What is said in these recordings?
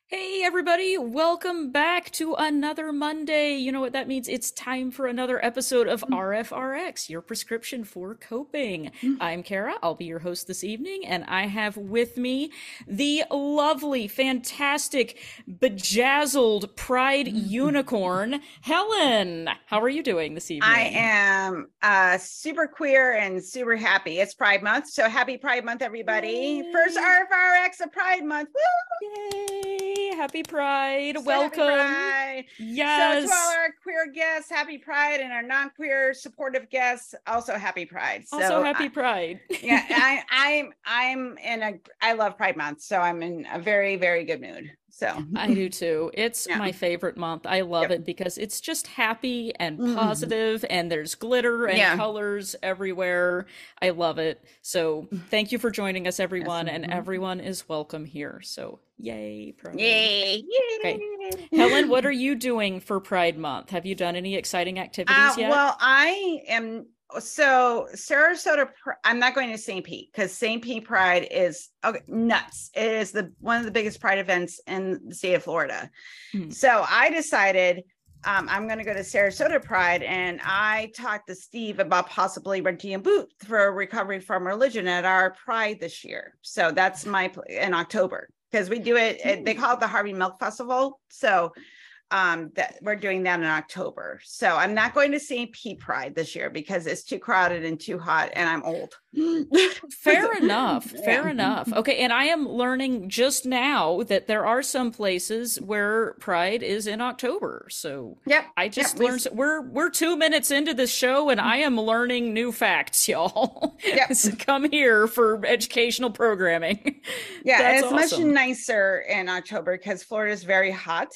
Hey everybody, welcome back to another Monday. You know what that means? It's time for another episode of RFRX, your prescription for coping. I'm Kara, I'll be your host this evening, and I have with me the lovely, fantastic, bejazzled Pride unicorn, Helen. How are you doing this I evening? am super queer and super happy. It's Pride Month, so happy Pride Month, everybody. First Yay! RFRX of Pride Month. Woo! Yay! Happy Pride. So happy Welcome. Pride. So to all Yes. our queer guests, happy Pride, and our non-queer supportive guests, also happy Pride. Also, So happy Pride. yeah, I'm in a I love Pride Month, so I'm in a very, very good mood. So I do too. It's yeah. my favorite month. I love Yep. it because it's just happy and Mhm. positive, and there's glitter and Yeah. colors everywhere. I love it. So, thank you for joining us, Yes. everyone, and Mhm. everyone is welcome here. So, yay, Pride. Yay. Okay. Helen, Yay. what are you doing for Pride Month? Have you done any exciting activities yet? Well, I am so Sarasota. I'm not going to St. Pete because St. Pete Pride is okay, nuts. It is the one of the biggest Pride events in the state of Florida. Hmm. So I decided I'm going to go to Sarasota Pride, and I talked to Steve about possibly renting a booth for recovery from religion at our Pride this year. So that's in October because we do it. They Ooh. call it the Harvey Milk Festival. So that we're doing that in October. So I'm not going to St. Pete Pride this year because it's too crowded and too hot, and I'm old. Fair enough. Yeah. Fair enough. Okay, and I am learning just now that there are some places where Pride is in October. So Yep. I Yep. just learned we're 2 minutes into this show and I am learning new facts, y'all. Yep. So come here for educational programming. Yeah, and That's it's much awesome. nicer in October because Florida is very hot,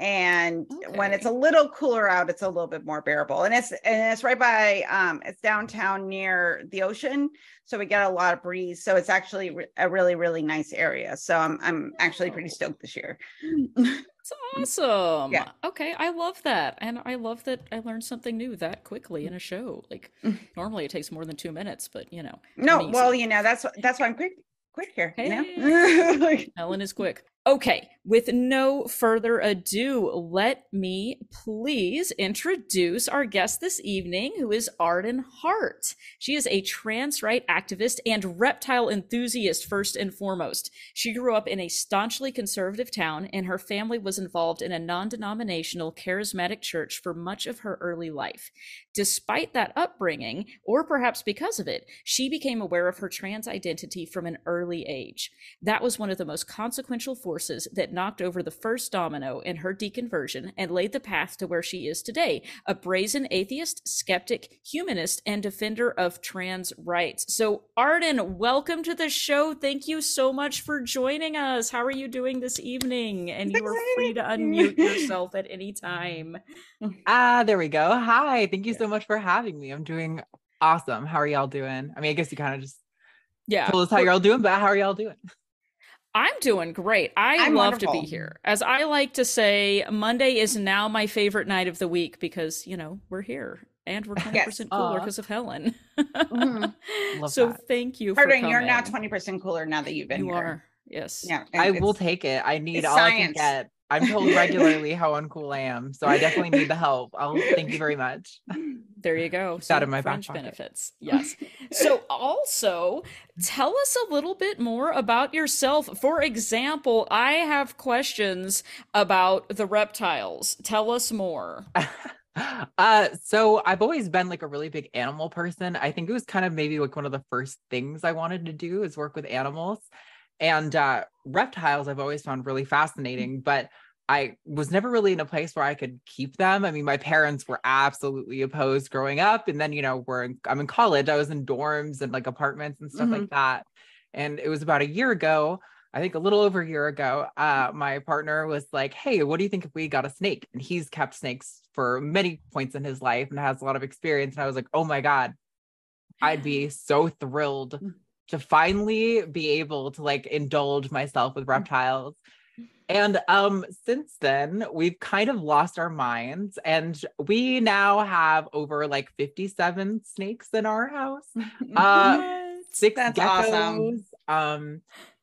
and when it's a Okay. little cooler out, it's a little bit more bearable. And it's right by it's downtown near the ocean, so we get a lot of breeze. So it's actually a really really nice area. So I'm actually pretty Oh, stoked this year. it's awesome. Yeah. Okay, I love that. And I love that I learned something new that quickly in a show. Like normally it takes more than 2 minutes, but I'm No, well, easy. that's why I'm quick here. Hey, Like, Ellen is quick. Okay, with no further ado, let me please introduce our guest this evening, who is Arden Hart. She is a trans right activist and reptile enthusiast, first and foremost. She grew up in a staunchly conservative town, and her family was involved in a non denominational charismatic church for much of her early life. Despite that upbringing, or perhaps because of it, she became aware of her trans identity from an early age. That was one of the most consequential forces that knocked over the first domino in her deconversion and laid the path to where she is today, a brazen atheist, skeptic, humanist, and defender of trans rights. So, Arden, welcome to the show. Thank you so much for joining us. How are you doing this evening? And it's you are free to unmute exciting. yourself at any time. There we go. Hi, thank you Yeah. so much for having me. I'm doing awesome. How are y'all doing? I mean, I guess you kind of just Yeah, told us how y'all doing, but how are y'all doing? I'm doing great. I I'm love to be wonderful. here. As I like to say, Monday is now my favorite night of the week because, we're here and we're Yes. 20% cooler Aw, because of Helen. Mhm. love So that. thank you for Pardon, you're now coming. 20% cooler now that you've been You here. are. Yes. Yeah, I will it's take it. I need it's all I can science. get. I'm told regularly how uncool I am, so I definitely need the help. I'll thank you very much. There you go. Keep that in See, my back fringe pocket. benefits. Yes. So, also, tell us a little bit more about yourself. For example, I have questions about the reptiles. Tell us more. So I've always been like a really big animal person. I think it was kind of maybe like one of the first things I wanted to do is work with animals. And reptiles I've always found really fascinating, but I was never really in a place where I could keep them. I mean, my parents were absolutely opposed growing up. And then, I'm in college, I was in dorms and like apartments and stuff Mhm. like that. And it was about a year ago, I think a little over a year ago, my partner was like, "Hey, what do you think if we got a snake?" And he's kept snakes for many points in his life and has a lot of experience. And I was like, "Oh my God, I'd be so thrilled to finally be able to like indulge myself with reptiles." And since then, we've kind of lost our minds, and we now have over like 57 snakes in our house. Uh What? six That's geckos. awesome.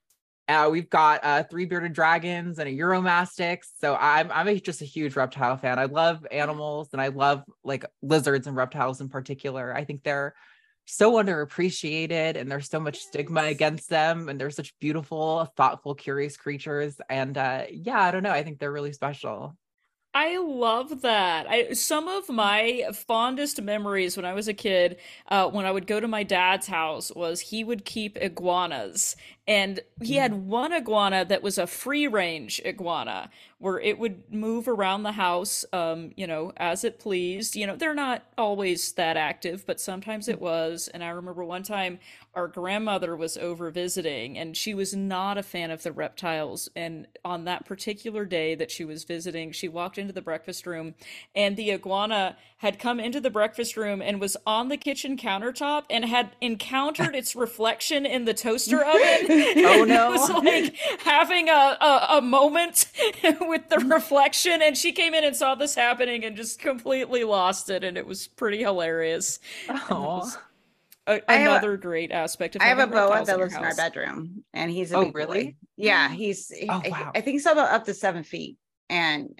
We've got 3 bearded dragons and a Euromastix. So just a huge reptile fan. I love animals, and I love like lizards and reptiles in particular. I think they're so underappreciated, and there's so much stigma against them, and they're such beautiful, thoughtful, curious creatures. And yeah, I don't know. I think they're really special. I love that. Some of my fondest memories when I was a kid, when I would go to my dad's house, was he would keep iguanas, and he had one iguana that was a free range iguana where it would move around the house, as it pleased. They're not always that active, but sometimes it was. And I remember one time our grandmother was over visiting, and she was not a fan of the reptiles. And on that particular day that she was visiting, she walked into the breakfast room, and the iguana had come into the breakfast room and was on the kitchen countertop and had encountered its reflection in the toaster oven. Oh no. It was like having a moment with the reflection, and she came in and saw this happening and just completely lost it, and it was pretty hilarious. Oh. Another great aspect of I have a having boa reptiles that in your lives in our house. bedroom, and he's a Oh, big really? boy. Yeah, Oh, wow. I think he's up to 7 feet, and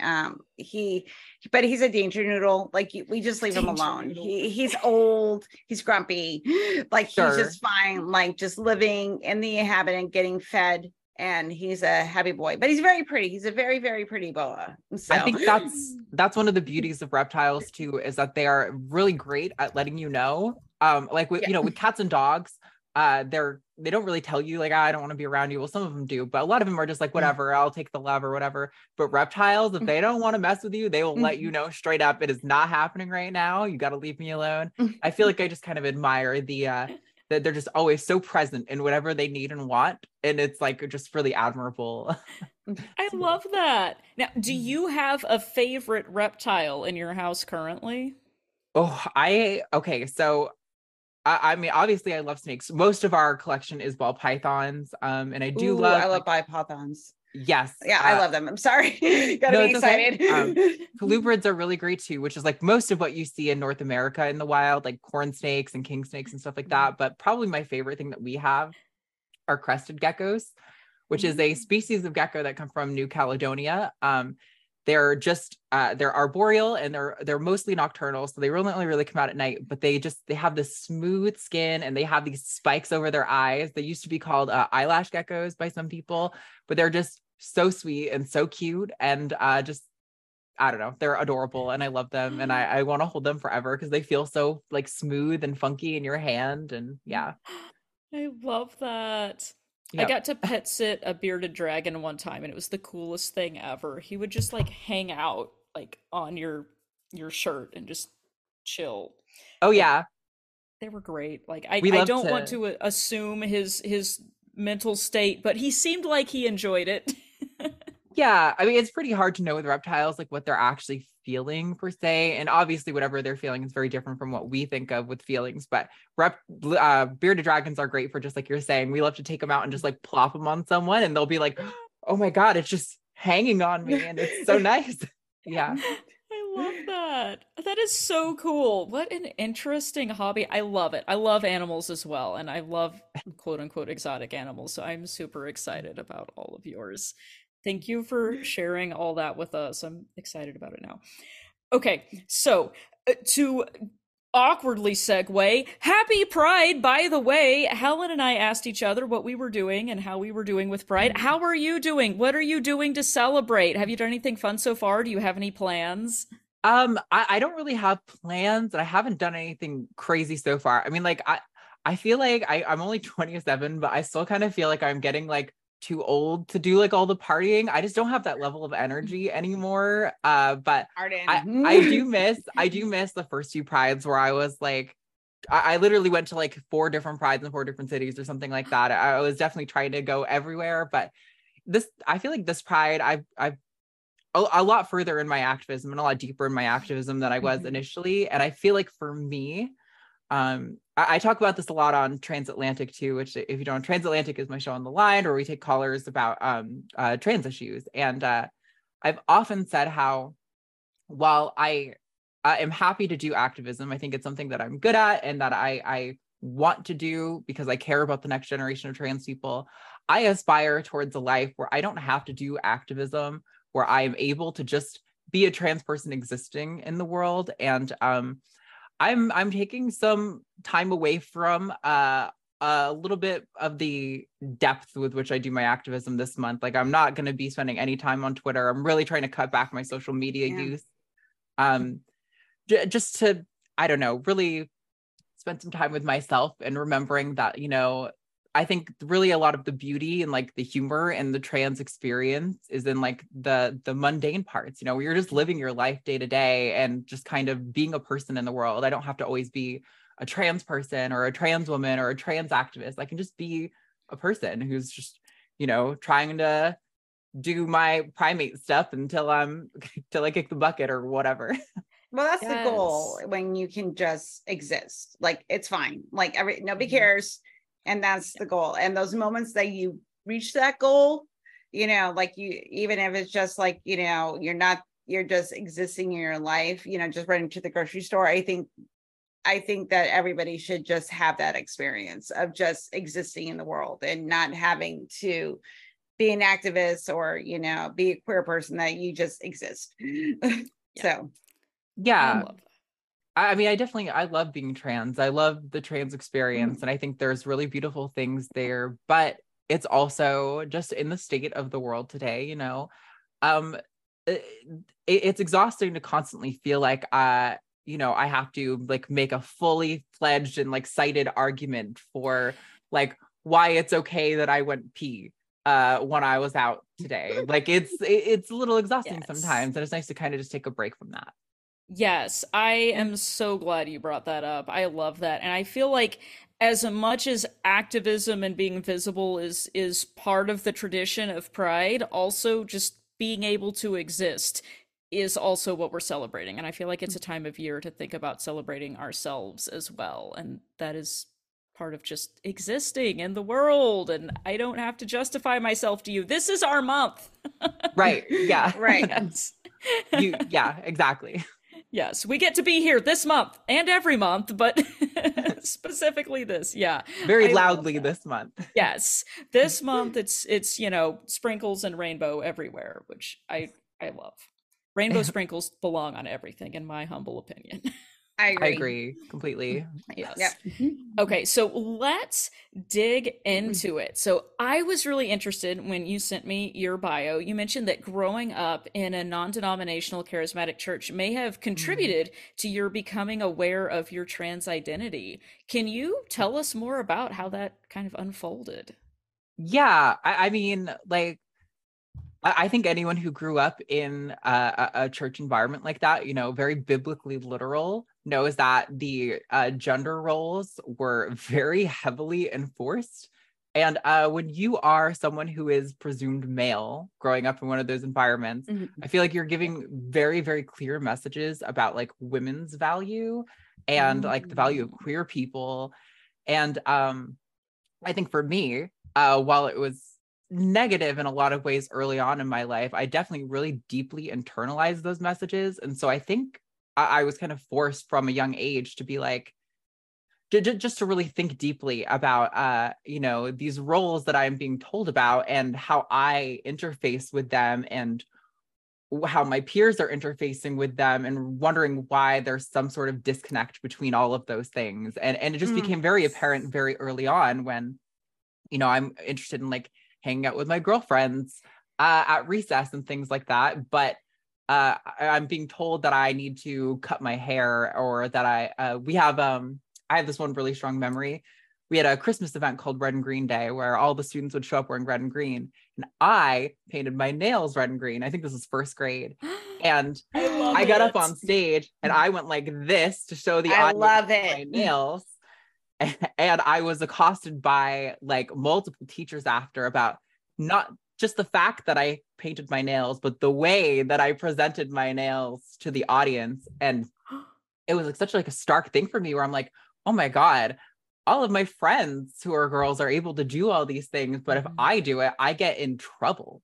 but he's a danger noodle. Like we just leave him Danger alone. noodle. He's old, he's grumpy, like Sure. he's just fine, like just living in the inhabitant, getting fed. And he's a happy boy, but he's very pretty. He's a very, very pretty boa. So I think that's one of the beauties of reptiles too, is that they are really great at letting you know. Like with with cats and dogs, they don't really tell you like, I don't want to be around you. Well, some of them do, but a lot of them are just like, whatever, I'll take the love or whatever. But reptiles, if they don't want to mess with you, they will let you know straight up, it is not happening right now. You got to leave me alone. I feel like I just kind of admire that they're just always so present in whatever they need and want. And it's like just really admirable. I love that. Now, do you have a favorite reptile in your house currently? Oh, okay. So I mean, obviously I love snakes. Most of our collection is ball pythons. And I do I love love bipythons. yes. Yeah, I love them. I'm sorry. Gotta No, be it's okay. excited. Colubrids are really great too, which is like most of what you see in North America in the wild, like corn snakes and king snakes and stuff like that. But probably my favorite thing that we have are crested geckos, which is a species of gecko that come from New Caledonia. They're arboreal, and they're mostly nocturnal, so they only really come out at night. But they have this smooth skin, and they have these spikes over their eyes. They used to be called eyelash geckos by some people, but they're just so sweet and so cute, and just I don't know, they're adorable, and I love them, and I want to hold them forever because they feel so like smooth and funky in your hand, and yeah. I love that. I Yep. got to pet sit a bearded dragon one time, and it was the coolest thing ever. He would just like hang out like on your shirt and just chill. Oh Like yeah, they were great. Like we I love don't want to. to assume his mental state, but he seemed like he enjoyed it. Yeah, I mean, it's pretty hard to know with reptiles, like what they're actually feeling per se. And obviously, whatever they're feeling is very different from what we think of with feelings. But bearded dragons are great for just like you're saying. We love to take them out and just like plop them on someone, and they'll be like, oh my God, it's just hanging on me. And it's so nice. Yeah. I love that. That is so cool. What an interesting hobby. I love it. I love animals as well. And I love quote unquote exotic animals. So I'm super excited about all of yours. Thank you for sharing all that with us. I'm excited about it now. Okay, so to awkwardly segue, happy Pride, by the way. Helen and I asked each other what we were doing and how we were doing with Pride. How are you doing? What are you doing to celebrate? Have you done anything fun so far? Do you have any plans? I don't really have plans, and I haven't done anything crazy so far. I mean, like I feel like I'm only 27, but I still kind of feel like I'm getting like too old to do like all the partying. I just don't have that level of energy anymore. But Arden. I do miss the first two prides where I was like, I literally went to like 4 different prides in 4 different cities or something like that. I was definitely trying to go everywhere, but I feel like this pride, I've a lot further in my activism and a lot deeper in my activism than I was initially. And I feel like for me, I talk about this a lot on Transatlantic too, which if you don't, Transatlantic is my show on the line where we take callers about trans issues. And I've often said how while I am happy to do activism, I think it's something that I'm good at and that I want to do because I care about the next generation of trans people. I aspire towards a life where I don't have to do activism, where I am able to just be a trans person existing in the world. And I'm taking some time away from a little bit of the depth with which I do my activism this month. Like, I'm not going to be spending any time on Twitter. I'm really trying to cut back my social media use. Just to, I don't know, really spend some time with myself and remembering that, you know, I think really a lot of the beauty and like the humor and the trans experience is in like the mundane parts, you know, where you're just living your life day to day and just kind of being a person in the world. I don't have to always be a trans person or a trans woman or a trans activist. I can just be a person who's just, you know, trying to do my primate stuff till I kick the bucket or whatever. Well, that's the goal, when you can just exist. Like, it's fine. Like, nobody cares. And that's the goal. And those moments that you reach that goal, you know, like, you, even if it's just like, you know, you're just existing in your life, you know, just running to the grocery store. I think that everybody should just have that experience of just existing in the world and not having to be an activist or, you know, be a queer person, that you just exist. So yeah, I mean, I love being trans. I love the trans experience. And I think there's really beautiful things there, but it's also just in the state of the world today, you know, it's exhausting to constantly feel like, you know, I have to like make a fully fledged and like cited argument for like why it's okay that I went pee when I was out today. Like, it's a little exhausting sometimes, and it's nice to kind of just take a break from that. Yes, I am so glad you brought that up. I love that. And I feel like as much as activism and being visible is part of the tradition of Pride, also just being able to exist is also what we're celebrating. And I feel like it's a time of year to think about celebrating ourselves as well. And that is part of just existing in the world. And I don't have to justify myself to you. This is our month. Right. Yeah. Right. Yes. Yeah, exactly. Yes, we get to be here this month and every month, but specifically this. Yeah. Very loudly this month. Yes. This month it's, you know, sprinkles and rainbow everywhere, which I love. Rainbow sprinkles belong on everything, in my humble opinion. I agree completely. Yes. Yep. Okay, so let's dig into it. So I was really interested when you sent me your bio. You mentioned that growing up in a non-denominational charismatic church may have contributed to your becoming aware of your trans identity. Can you tell us more about how that kind of unfolded? Yeah, I mean, like, I think anyone who grew up in a church environment like that, you know, very biblically literal, knows that the gender roles were very heavily enforced. And when you are someone who is presumed male growing up in one of those environments, I feel like you're giving very, very clear messages about like women's value and like the value of queer people. And I think for me, while it was negative in a lot of ways early on in my life, I definitely really deeply internalized those messages. And so I think I was kind of forced from a young age to be like, just to really think deeply about, you know, these roles that I'm being told about and how I interface with them and how my peers are interfacing with them, and wondering why there's some sort of disconnect between all of those things. And it just became very apparent very early on when, you know, I'm interested in like hanging out with my girlfriends at recess and things like that. But I'm being told that I need to cut my hair, or that I have this one really strong memory. We had a Christmas event called Red and Green Day where all the students would show up wearing red and green. And I painted my nails red and green. I think this was first grade. And I got up on stage and I went like this to show the audience my nails. And I was accosted by like multiple teachers after about not just the fact that I painted my nails, but the way that I presented my nails to the audience. And it was like such like a stark thing for me where I'm like, oh my God, all of my friends who are girls are able to do all these things, but if I do it, I get in trouble.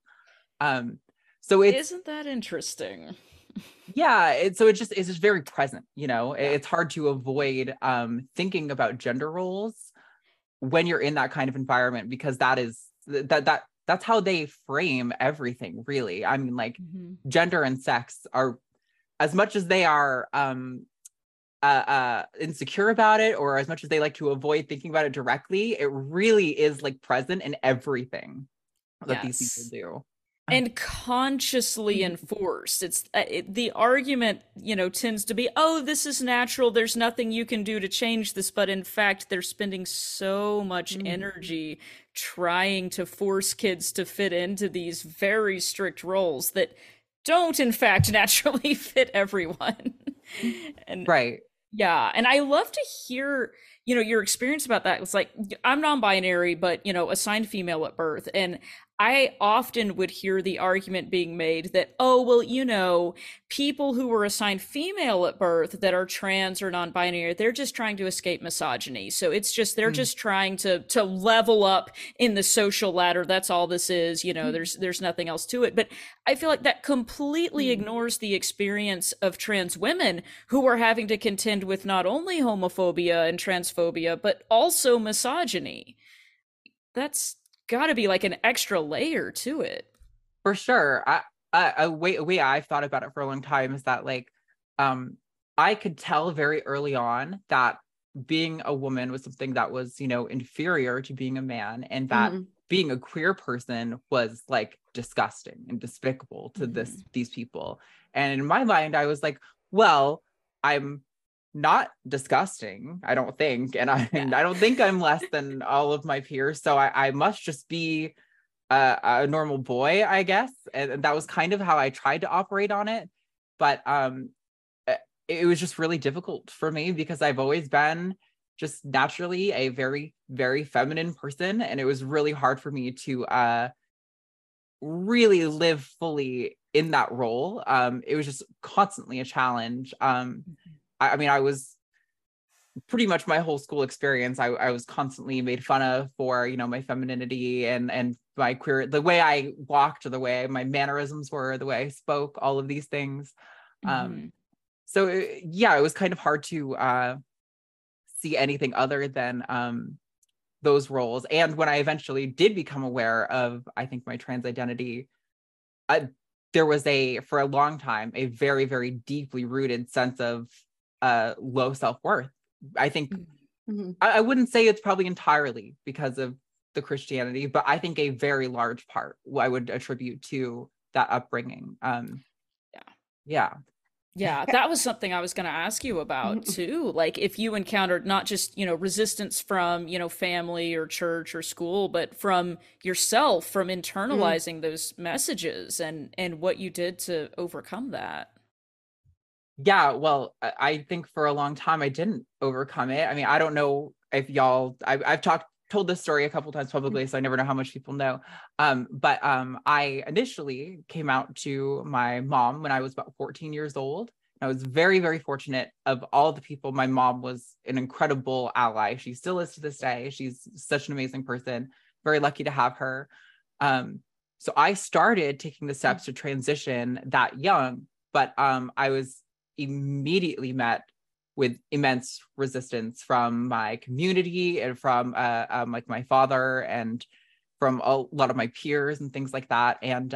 So isn't that interesting? Yeah, it's just very present, you know. It's hard to avoid thinking about gender roles when you're in that kind of environment, because that is that's how they frame everything, really. I mean, like, gender and sex are, as much as they are insecure about it, or as much as they like to avoid thinking about it directly, it really is like present in everything that these people do. And consciously enforced. It's the argument, tends to be, oh, this is natural, there's nothing you can do to change this, but in fact they're spending so much energy trying to force kids to fit into these very strict roles that don't in fact naturally fit everyone. And right. Yeah, and I love to hear, your experience about that. It's like, I'm non-binary, but, assigned female at birth. And I often would hear the argument being made that, oh, well, people who were assigned female at birth that are trans or non-binary, they're just trying to escape misogyny. So it's just, they're just trying to level up in the social ladder. That's all this is, there's nothing else to it. But I feel like that completely ignores the experience of trans women who are having to contend with not only homophobia and transphobia, but also misogyny. That's got to be like an extra layer to it. For sure. A way I've thought about it for a long time is that, like, I could tell very early on that being a woman was something that was, inferior to being a man, and that being a queer person was like disgusting and despicable to these people. And in my mind, I was like, well, I'm not disgusting, I don't think, and I don't think I'm less than all of my peers, so I must just be a normal boy, I guess. And that was kind of how I tried to operate on it. But it was just really difficult for me because I've always been just naturally a very, very feminine person, and it was really hard for me to really live fully in that role. It was just constantly a challenge. I mean, I was pretty much my whole school experience, I was constantly made fun of for, my femininity and my queer, the way I walked, or the way my mannerisms were, the way I spoke, all of these things. So it was kind of hard to see anything other than those roles. And when I eventually did become aware of, I think, my trans identity, there was for a long time, a very, very deeply rooted sense of low self-worth. I think I wouldn't say it's probably entirely because of the Christianity, but I think a very large part I would attribute to that upbringing. Yeah, that was something I was going to ask you about too. Like, if you encountered not just, resistance from, family or church or school, but from yourself, from internalizing those messages, and what you did to overcome that. Yeah, well, I think for a long time I didn't overcome it. I mean, I don't know if I've told this story a couple times publicly, so I never know how much people know. But I initially came out to my mom when I was about 14 years old. I was very, very fortunate. Of all the people, my mom was an incredible ally. She still is to this day. She's such an amazing person. Very lucky to have her. So I started taking the steps to transition that young, but I was immediately met with immense resistance from my community and from like my father and from a lot of my peers and things like that. And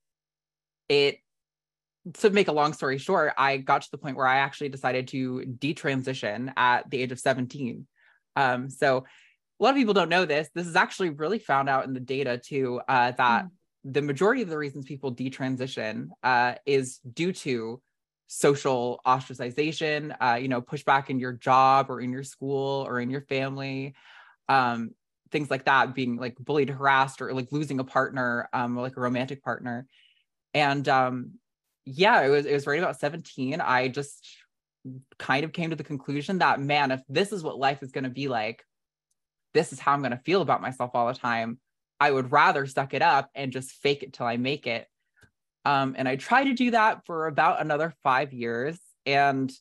to make a long story short, I got to the point where I actually decided to detransition at the age of 17. So a lot of people don't know this. This is actually really found out in the data too, that the majority of the reasons people detransition is due to social ostracization, pushback in your job or in your school or in your family, things like that, being like bullied, harassed, or like losing a partner, or like a romantic partner. And it was right about 17. I just kind of came to the conclusion that, man, if this is what life is going to be like, this is how I'm going to feel about myself all the time. I would rather suck it up and just fake it till I make it. And I tried to do that for about another 5 years. And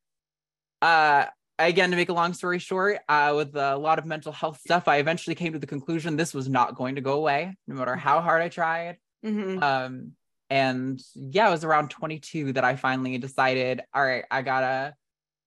again, to make a long story short, with a lot of mental health stuff, I eventually came to the conclusion this was not going to go away, no matter how hard I tried. And it was around 22 that I finally decided, all right, I gotta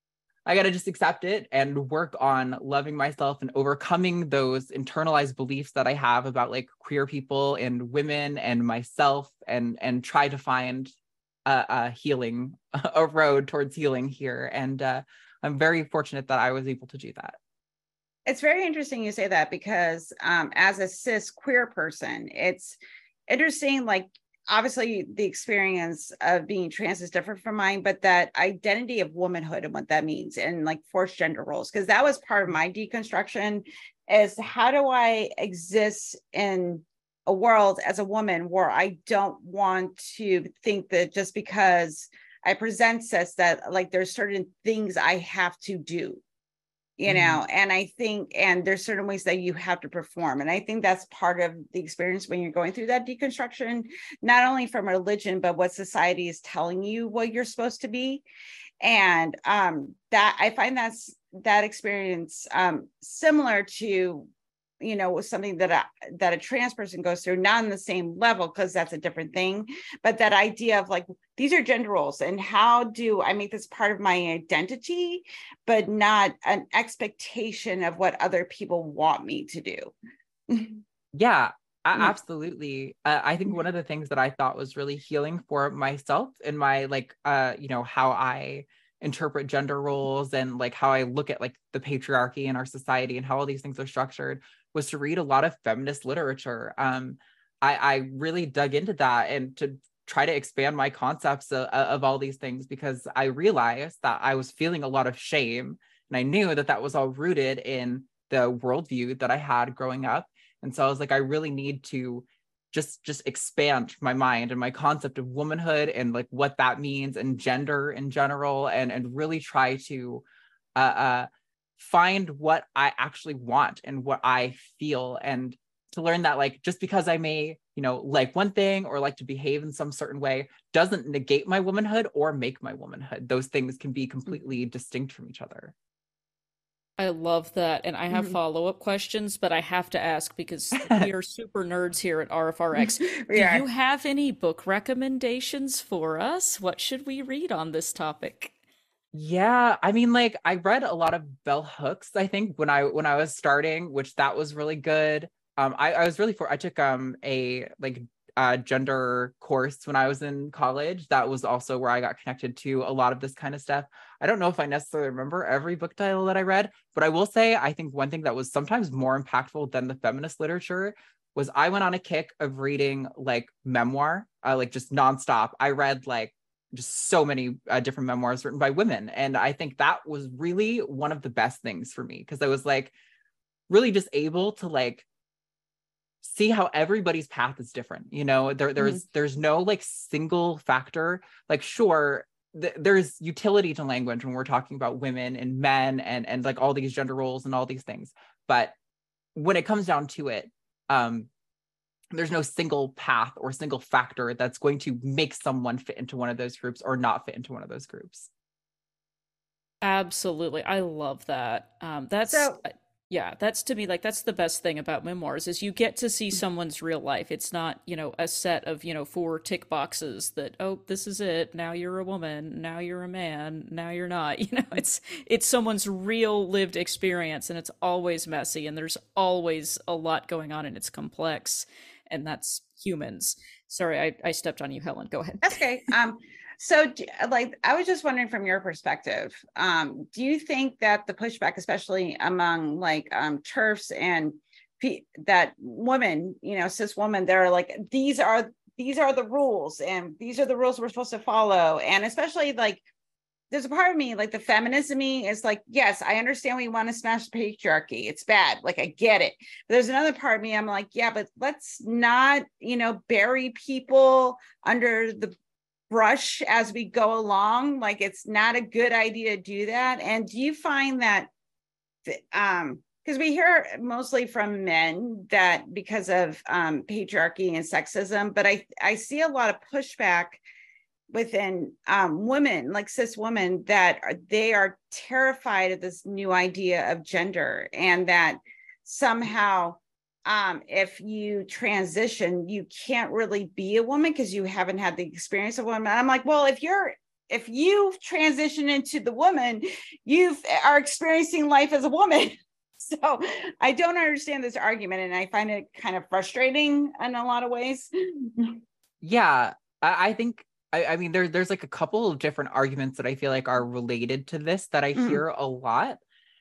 I got to just accept it and work on loving myself and overcoming those internalized beliefs that I have about like queer people and women and myself, and try to find a healing, a road towards healing here. And I'm very fortunate that I was able to do that. It's very interesting you say that, because as a cis queer person, it's interesting, like obviously the experience of being trans is different from mine, but that identity of womanhood and what that means, and like forced gender roles, because that was part of my deconstruction, is how do I exist in a world as a woman where I don't want to think that just because I present cis that like there's certain things I have to do, you know. And I think, and there's certain ways that you have to perform, and I think that's part of the experience when you're going through that deconstruction, not only from religion but what society is telling you what you're supposed to be. And that I find that experience similar to, you know, was something that a trans person goes through, not on the same level because that's a different thing, but that idea of like, these are gender roles and how do I make this part of my identity, but not an expectation of what other people want me to do. Yeah, absolutely. I think one of the things that I thought was really healing for myself and my like, you know, how I interpret gender roles and like how I look at like the patriarchy in our society and how all these things are structured, was to read a lot of feminist literature. I really dug into that and to try to expand my concepts of all these things, because I realized that I was feeling a lot of shame, and I knew that that was all rooted in the worldview that I had growing up. And so I was like, I really need to just expand my mind and my concept of womanhood and like what that means and gender in general, and really try to find what I actually want and what I feel, and to learn that like just because I may, you know, like one thing or like to behave in some certain way doesn't negate my womanhood or make my womanhood. Those things can be completely distinct from each other. I love that. And I have follow-up questions, but I have to ask because we are super nerds here at RFRX. Do you have any book recommendations for us? What should we read on this topic? Yeah, I mean, like I read a lot of Bell Hooks, I think, when I was starting, which that was really good. I was really I took a like gender course when I was in college. That was also where I got connected to a lot of this kind of stuff. I don't know if I necessarily remember every book title that I read, but I will say I think one thing that was sometimes more impactful than the feminist literature was I went on a kick of reading like memoir, like just nonstop. I read like just so many different memoirs written by women, and I think that was really one of the best things for me, because I was like really just able to like see how everybody's path is different. You know, there's no like single factor. Like sure, there's utility to language when we're talking about women and men and like all these gender roles and all these things, but when it comes down to it, there's no single path or single factor that's going to make someone fit into one of those groups or not fit into one of those groups. Absolutely. I love that. That's to me like that's the best thing about memoirs is you get to see someone's real life. It's not, you know, a set of, you know, 4 tick boxes that, oh, this is it. Now you're a woman, now you're a man, now you're not. You know, it's someone's real lived experience, and it's always messy, and there's always a lot going on, and it's complex, and that's humans. Sorry, I stepped on you, Helen. Go ahead. That's okay. So like, I was just wondering from your perspective, do you think that the pushback, especially among like TERFs and that women, you know, cis women, they're like, these are the rules, and these are the rules we're supposed to follow. And especially like, there's a part of me, like the feminism in me is like, yes, I understand we want to smash the patriarchy. It's bad. Like, I get it. But there's another part of me, I'm like, yeah, but let's not, you know, bury people under the brush as we go along. Like, it's not a good idea to do that. And do you find that, because we hear mostly from men that because of patriarchy and sexism, but I see a lot of pushback within women, like cis women, that they are terrified of this new idea of gender, and that somehow if you transition, you can't really be a woman because you haven't had the experience of woman. I'm like, well, if you're if you've transitioned into the woman, you are experiencing life as a woman. So I don't understand this argument, and I find it kind of frustrating in a lot of ways. Yeah, I think I mean there's like a couple of different arguments that I feel like are related to this that I hear a lot.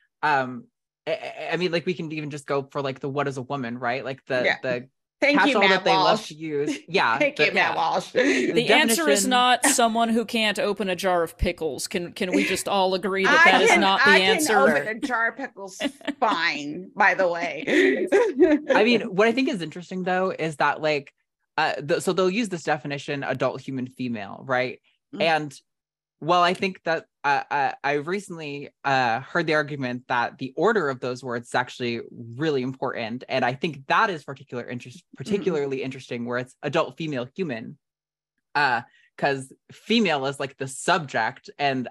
I mean, like we can even just go for like the what is a woman, right? Like the Thank you, catch-all Matt that they love Walsh. to use. Yeah. Thank you, Matt Walsh. The answer is not someone who can't open a jar of pickles. Can we just all agree that that is not the answer? I can open a jar of pickles fine, by the way. I mean, what I think is interesting though is that like so they'll use this definition adult human female, right? And well, I think that I recently heard the argument that the order of those words is actually really important, and I think that is particularly interesting, where it's adult female human, because female is like the subject, and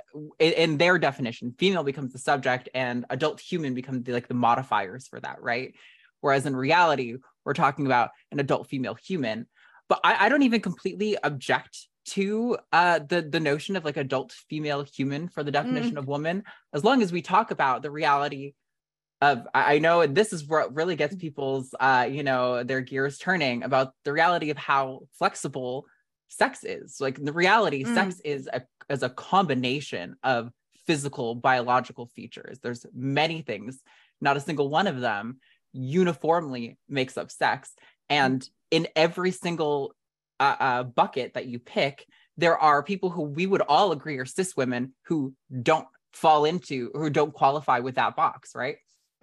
in their definition, female becomes the subject, and adult human becomes the modifiers for that, right? Whereas in reality, we're talking about an adult female human. But I don't even completely object to the notion of like adult female human for the definition of woman, as long as we talk about the reality of, I know this is what really gets people's their gears turning, about the reality of how flexible sex is. Like the reality, sex is a combination of physical biological features. There's many things, not a single one of them uniformly makes up sex, and in every single bucket that you pick, there are people who we would all agree are cis women who don't fall into, who don't qualify with that box, right?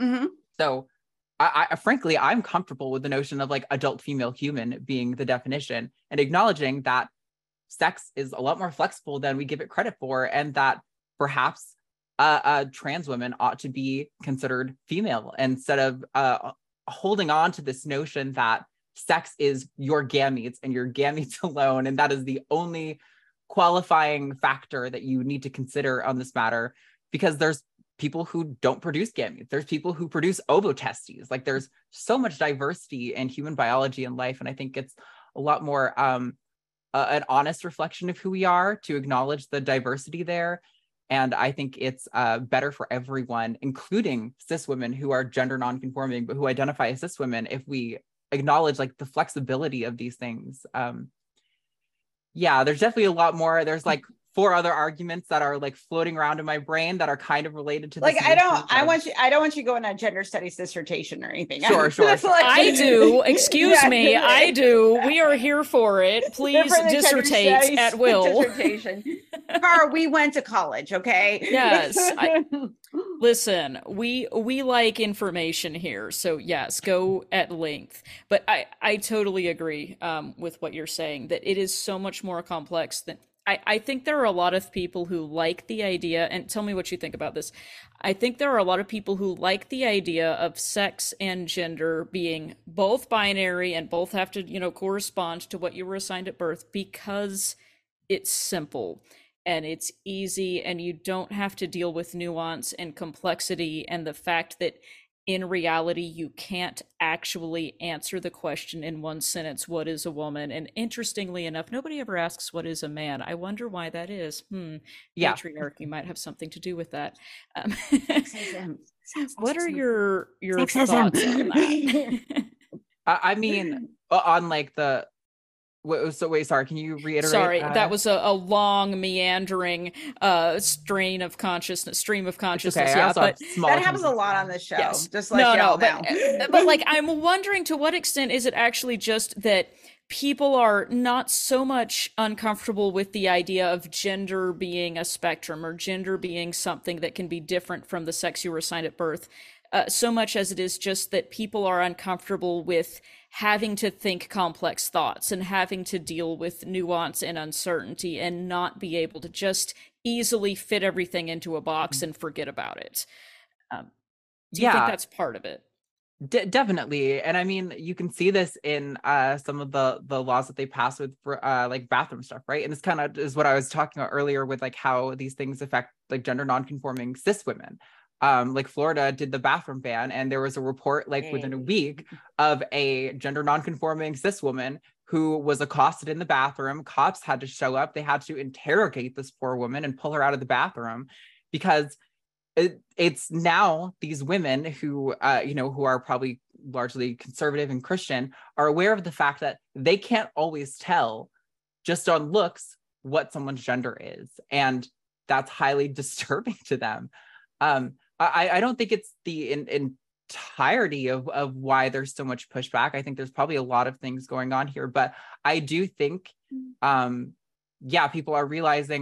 So I frankly, I'm comfortable with the notion of like adult female human being the definition, and acknowledging that sex is a lot more flexible than we give it credit for, and that perhaps trans women ought to be considered female, instead of holding on to this notion that sex is your gametes and your gametes alone, and that is the only qualifying factor that you need to consider on this matter, because there's people who don't produce gametes. There's people who produce ovotestes. Like there's so much diversity in human biology and life, and I think it's a lot more an honest reflection of who we are to acknowledge the diversity there. And I think it's better for everyone, including cis women who are gender nonconforming but who identify as cis women, if we acknowledge like the flexibility of these things. There's definitely a lot more. There's like 4 other arguments that are like floating around in my brain that are kind of related to this. Like I don't want you to go on a gender studies dissertation or anything. Sure. Like, I do. Excuse me. I do. We are here for it. Please dissertate at will. Car, we went to college, okay? Yes. Listen, we like information here, so yes, go at length. But I totally agree with what you're saying, that it is so much more complex than. I think there are a lot of people who like the idea, and tell me what you think about this. I think there are a lot of people who like the idea of sex and gender being both binary and both have to, correspond to what you were assigned at birth, because it's simple and it's easy, and you don't have to deal with nuance and complexity, and the fact that in reality, you can't actually answer the question in one sentence, what is a woman? And interestingly enough, nobody ever asks, what is a man? I wonder why that is. Yeah. Patriarchy might have something to do with that. What are your thoughts on that? I mean, on like the... sorry, can you reiterate? Sorry, that was a long meandering stream of consciousness. Okay, yeah, but that happens a lot on this show. Yes. Just like but like, I'm wondering, to what extent is it actually just that people are not so much uncomfortable with the idea of gender being a spectrum, or gender being something that can be different from the sex you were assigned at birth, so much as it is just that people are uncomfortable with having to think complex thoughts and having to deal with nuance and uncertainty, and not be able to just easily fit everything into a box and forget about it. Do you think that's part of it? Definitely. And I mean, you can see this in some of the laws that they pass with like bathroom stuff, right? And this kind of is what I was talking about earlier with like how these things affect like gender nonconforming cis women. Like Florida did the bathroom ban, and there was a report like within a week of a gender nonconforming cis woman who was accosted in the bathroom. Cops had to show up. They had to interrogate this poor woman and pull her out of the bathroom because it's now these women who, who are probably largely conservative and Christian are aware of the fact that they can't always tell just on looks what someone's gender is. And that's highly disturbing to them. I don't think it's the entirety of why there's so much pushback. I think there's probably a lot of things going on here, but I do think, people are realizing,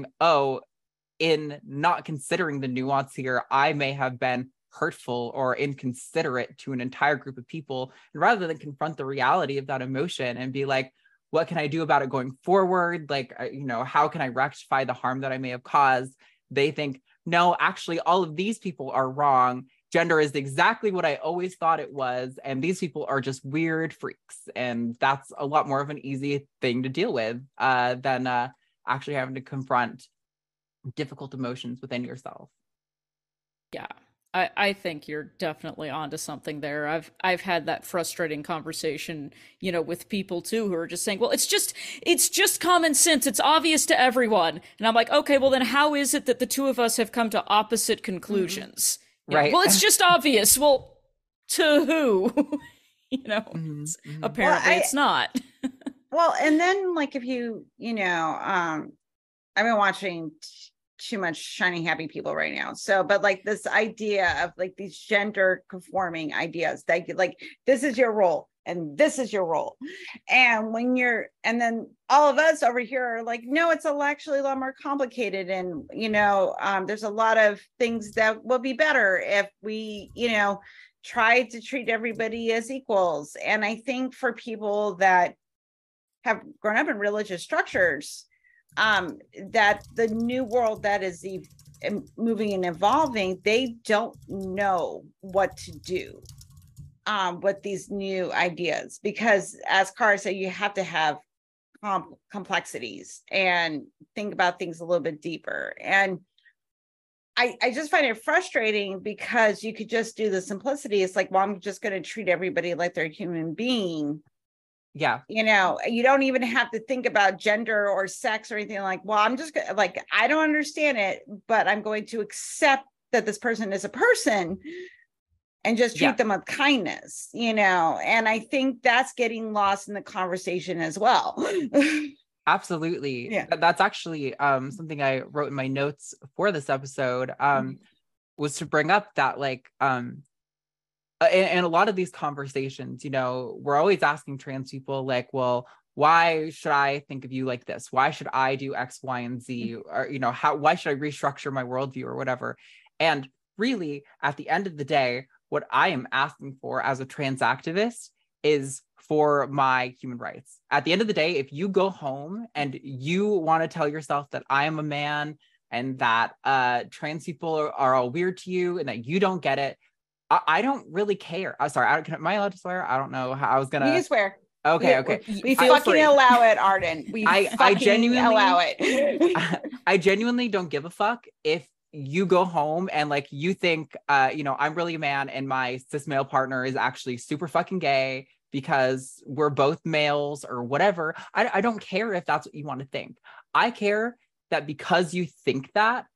in not considering the nuance here, I may have been hurtful or inconsiderate to an entire group of people. And rather than confront the reality of that emotion and be like, what can I do about it going forward? Like, how can I rectify the harm that I may have caused? They think, no, actually, all of these people are wrong. Gender is exactly what I always thought it was. And these people are just weird freaks. And that's a lot more of an easy thing to deal with than actually having to confront difficult emotions within yourself. Yeah. I think you're definitely onto something there. I've had that frustrating conversation, with people too, who are just saying, well, it's just common sense. It's obvious to everyone. And I'm like, okay, well then how is it that the two of us have come to opposite conclusions? Mm-hmm. Right. Well, it's just obvious. Well, to who? Apparently it's not. Well, and then like if you, I've been watching too much Shiny Happy People right now. So, but like this idea of like these gender conforming ideas that like, this is your role and this is your role. And and then all of us over here are like, no, it's actually a lot more complicated. And, there's a lot of things that will be better if we, try to treat everybody as equals. And I think for people that have grown up in religious structures, that the new world that is moving and evolving, they don't know what to do with these new ideas, because as Cara said, you have to have complexities and think about things a little bit deeper. And I just find it frustrating because you could just do the simplicity. It's like, well, I'm just going to treat everybody like they're a human being. Yeah. You don't even have to think about gender or sex or anything. Like, well, I'm just like, I don't understand it, but I'm going to accept that this person is a person and just treat them with kindness, and I think that's getting lost in the conversation as well. Absolutely. Yeah. That's actually something I wrote in my notes for this episode, was to bring up that like, in a lot of these conversations, we're always asking trans people like, well, why should I think of you like this? Why should I do X, Y, and Z? Or, why should I restructure my worldview or whatever? And really, at the end of the day, what I am asking for as a trans activist is for my human rights. At the end of the day, if you go home and you want to tell yourself that I am a man and that trans people are all weird to you and that you don't get it, I don't really care. Sorry, am I allowed to swear? I don't know how I was gonna. You can swear. Okay. We fucking allow it, Arden. I genuinely allow it. I genuinely don't give a fuck if you go home and like you think, I'm really a man and my cis male partner is actually super fucking gay because we're both males or whatever. I don't care if that's what you want to think. I care that because you think that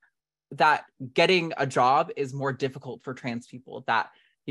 getting a job is more difficult for trans people, that,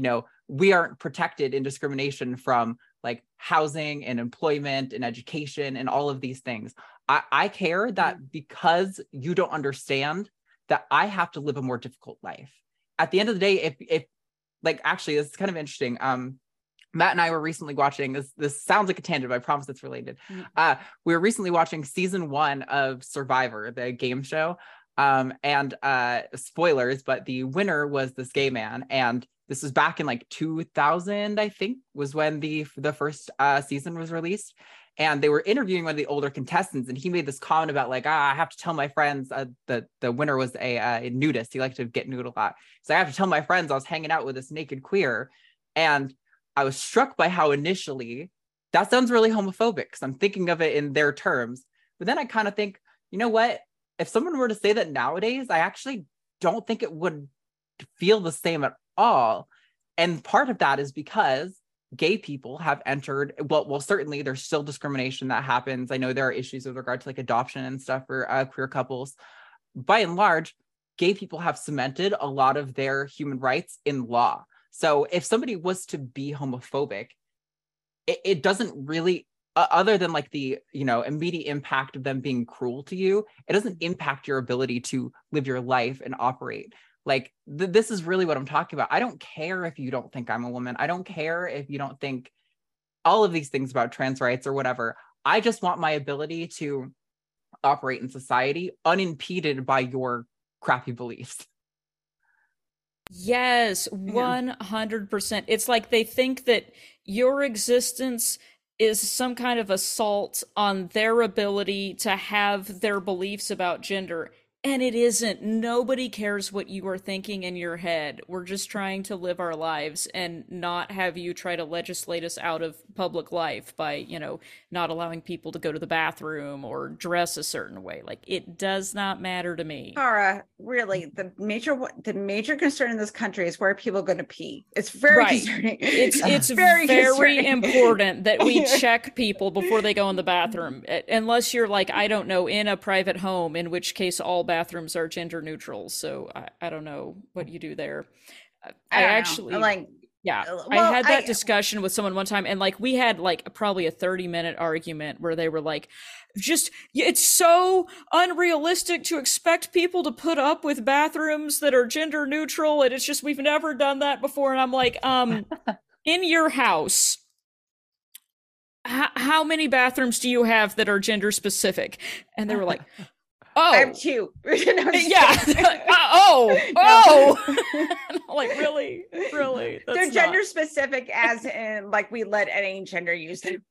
we aren't protected in discrimination from like housing and employment and education and all of these things. I care that because you don't understand that I have to live a more difficult life. At the end of the day, if like, actually, it's kind of interesting. Matt and I were recently watching this sounds like a tangent, but I promise it's related. We were recently watching season 1 of Survivor, the game show. And spoilers, but the winner was this gay man. And this was back in like 2000, I think, was when the first season was released. And they were interviewing one of the older contestants, and he made this comment about like, I have to tell my friends that the winner was a nudist. He liked to get nude a lot. So I have to tell my friends I was hanging out with this naked queer. And I was struck by how initially that sounds really homophobic because I'm thinking of it in their terms. But then I kind of think, you know what? If someone were to say that nowadays, I actually don't think it would feel the same at all. And part of that is because gay people have entered, well, certainly there's still discrimination that happens. I know there are issues with regard to like adoption and stuff for queer couples. By and large, gay people have cemented a lot of their human rights in law. So if somebody was to be homophobic, it doesn't really, other than like the, you know, immediate impact of them being cruel to you, it doesn't impact your ability to live your life and operate. Like this is really what I'm talking about. I don't care if you don't think I'm a woman. I don't care if you don't think all of these things about trans rights or whatever. I just want my ability to operate in society unimpeded by your crappy beliefs. Yes, 100%. It's like they think that your existence is some kind of assault on their ability to have their beliefs about gender. And it isn't. Nobody cares what you are thinking in your head. We're just trying to live our lives and not have you try to legislate us out of public life by, you know, not allowing people to go to the bathroom or dress a certain way. Like, it does not matter to me. Tara, really, the major concern in this country is where people are going to pee. It's very concerning. It's very important that we check people before they go in the bathroom, unless you're like, I don't know, in a private home, in which case all bathrooms are gender neutral. So I don't know what you do there. I actually like, yeah, well, I had that discussion with someone one time, and like we had like probably a 30-minute argument where they were like, just, it's so unrealistic to expect people to put up with bathrooms that are gender neutral, and it's just, we've never done that before. And I'm like, in your house, how many bathrooms do you have that are gender specific? And they were like, oh, I have two. Like, really? That's they're gender specific, as in like we let any gender use them.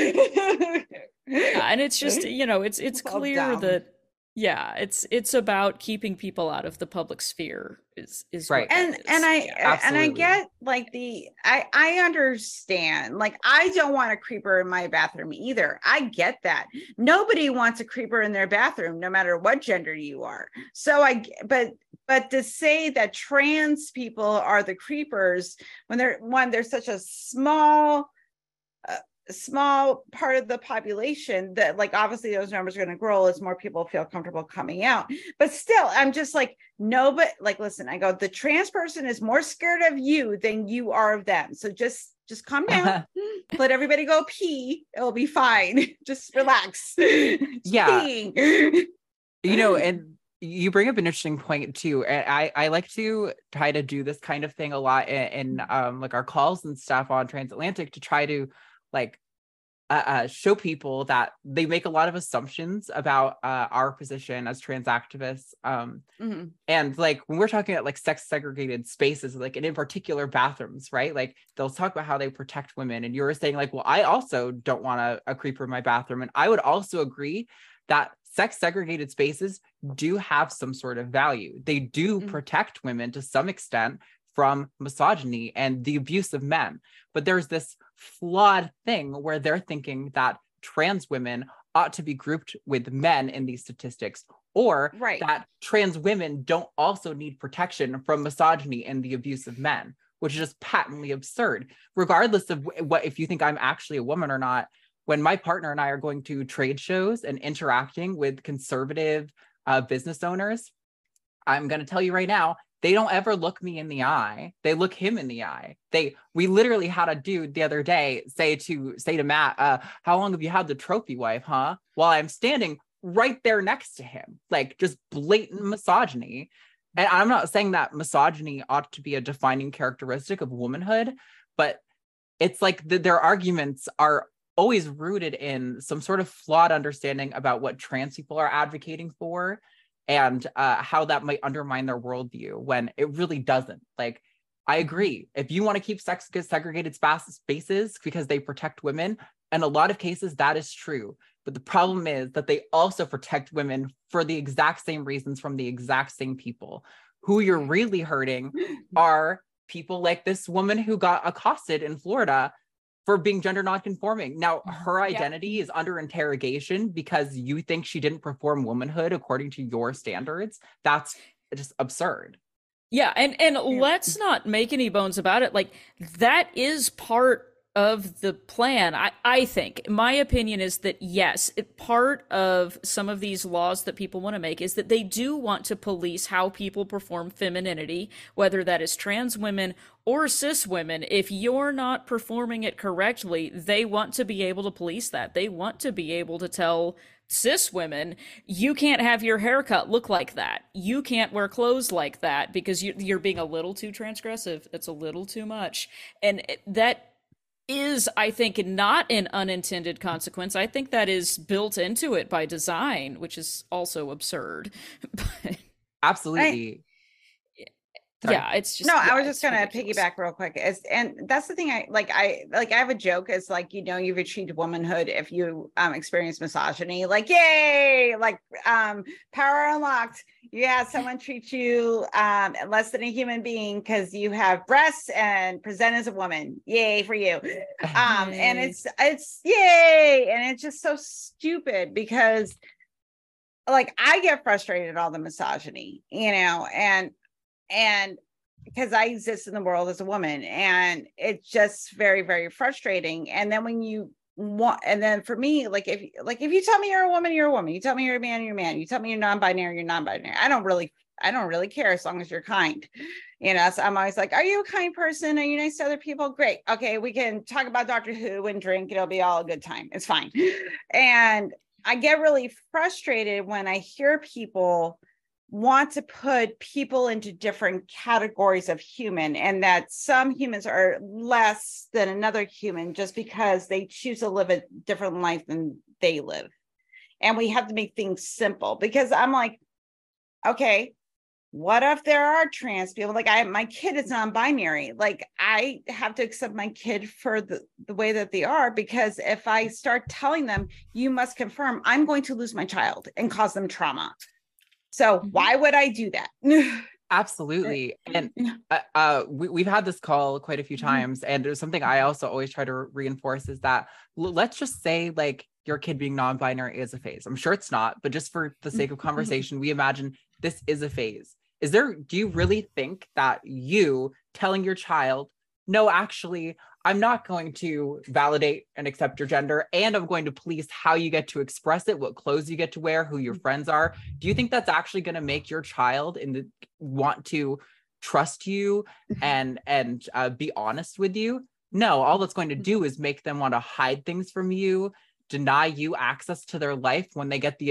And it's just, you know, it's clear that it's about keeping people out of the public sphere is right. And I get like I understand, like, I don't want a creeper in my bathroom either. I get that. Nobody wants a creeper in their bathroom, no matter what gender you are. So but to say that trans people are the creepers when they're such a small part of the population, that like obviously those numbers are going to grow as more people feel comfortable coming out. But still, I'm just like, no, but like, listen, I go, the trans person is more scared of you than you are of them. So just calm down. Let everybody go pee. It'll be fine. Just relax. Yeah. You know, and you bring up an interesting point too. And I like to try to do this kind of thing a lot in like our calls and stuff on Transatlantic, to try to like show people that they make a lot of assumptions about our position as trans activists. And like when we're talking about like sex segregated spaces, like, and in particular bathrooms, right? Like they'll talk about how they protect women. And you're saying like, well, I also don't want a creeper in my bathroom. And I would also agree that sex segregated spaces do have some sort of value. They do protect women to some extent from misogyny and the abuse of men. But there's this flawed thing where they're thinking that trans women ought to be grouped with men in these statistics, or that trans women don't also need protection from misogyny and the abuse of men, which is just patently absurd. Regardless of what, if you think I'm actually a woman or not, when my partner and I are going to trade shows and interacting with conservative business owners, I'm going to tell you right now, they don't ever look me in the eye. They look him in the eye. We literally had a dude the other day say to Matt, how long have you had the trophy wife, huh? While I'm standing right there next to him, like just blatant misogyny. And I'm not saying that misogyny ought to be a defining characteristic of womanhood, but it's like their arguments are always rooted in some sort of flawed understanding about what trans people are advocating for, and how that might undermine their worldview, when it really doesn't. Like, I agree. If you want to keep sex segregated spaces because they protect women, in a lot of cases that is true. But the problem is that they also protect women for the exact same reasons from the exact same people. Who you're really hurting are people like this woman who got accosted in Florida for being gender nonconforming. Now, her identity is under interrogation because you think she didn't perform womanhood according to your standards. That's just absurd. Yeah, and let's not make any bones about it. Like, that is part of the plan, I think, my opinion is that yes, part of some of these laws that people want to make is that they do want to police how people perform femininity, whether that is trans women or cis women. If you're not performing it correctly, they want to be able to police that. They want to be able to tell cis women, you can't have your haircut look like that. You can't wear clothes like that because you're being a little too transgressive. It's a little too much. And that is, I think, not an unintended consequence. I think that is built into it by design, which is also absurd. But Absolutely. yeah, it's just, no, yeah, I was just gonna ridiculous. piggyback real quick. And that's the thing I have a joke. It's like, you've achieved womanhood if you experience misogyny. Like, yay, like power unlocked. You have someone treat you less than a human being because you have breasts and present as a woman. Yay for you. And it's yay. And it's just so stupid because like I get frustrated at all the misogyny, and because I exist in the world as a woman, and it's just very, very frustrating. And then when you want, and then for me, like if you tell me you're a woman, you're a woman. You tell me you're a man, you're a man. You tell me you're non-binary, you're non-binary. I don't really care as long as you're kind. So I'm always like, are you a kind person? Are you nice to other people? Great. Okay, we can talk about Doctor Who and drink. It'll be all a good time. It's fine. And I get really frustrated when I hear people want to put people into different categories of human, and that some humans are less than another human just because they choose to live a different life than they live. And we have to make things simple, because I'm like, okay, what if there are trans people? Like my kid is non-binary. Like I have to accept my kid for the way that they are, because if I start telling them you must confirm, I'm going to lose my child and cause them trauma. So why would I do that? Absolutely. And we've had this call quite a few times, and there's something I also always try to reinforce is that let's just say like your kid being non-binary is a phase. I'm sure it's not, but just for the sake of conversation, we imagine this is a phase. Do you really think that you telling your child, no, actually, I'm not going to validate and accept your gender, and I'm going to police how you get to express it, what clothes you get to wear, who your friends are. Do you think that's actually going to make your child want to trust you and be honest with you? No, all that's going to do is make them want to hide things from you, deny you access to their life when they get the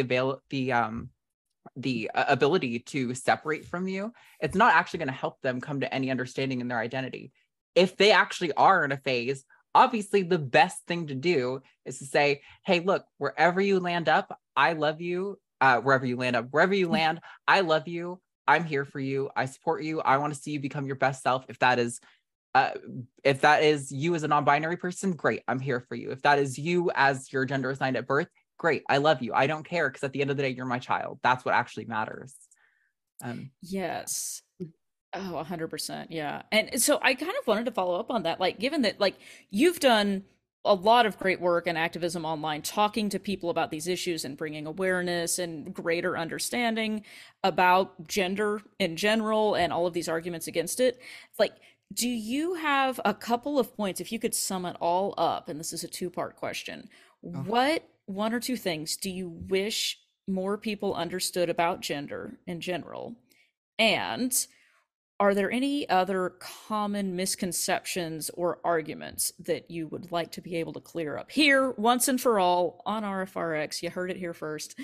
ability to separate from you. It's not actually going to help them come to any understanding in their identity. If they actually are in a phase, obviously the best thing to do is to say, hey, look, wherever you land up, I love you. Wherever you land, I love you. I'm here for you. I support you. I want to see you become your best self. If that is you as a non-binary person, great. I'm here for you. If that is you as your gender assigned at birth, great. I love you. I don't care, because at the end of the day, you're my child. That's what actually matters. Yes. Oh, 100%. Yeah. And so I kind of wanted to follow up on that. Like, given that, like, you've done a lot of great work and activism online, talking to people about these issues and bringing awareness and greater understanding about gender in general and all of these arguments against it. Like, do you have a couple of points, if you could sum it all up, and this is a two-part question, what one or two things do you wish more people understood about gender in general? And are there any other common misconceptions or arguments that you would like to be able to clear up here once and for all on RFRX? You heard it here first.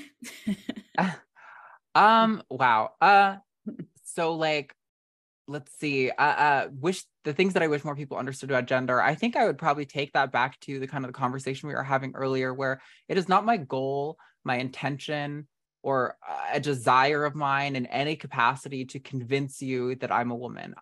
Wow. So like, let's see. Wish the things that I wish more people understood about gender. I think I would probably take that back to the kind of the conversation we were having earlier, where it is not my goal, my intention, or a desire of mine in any capacity to convince you that I'm a woman.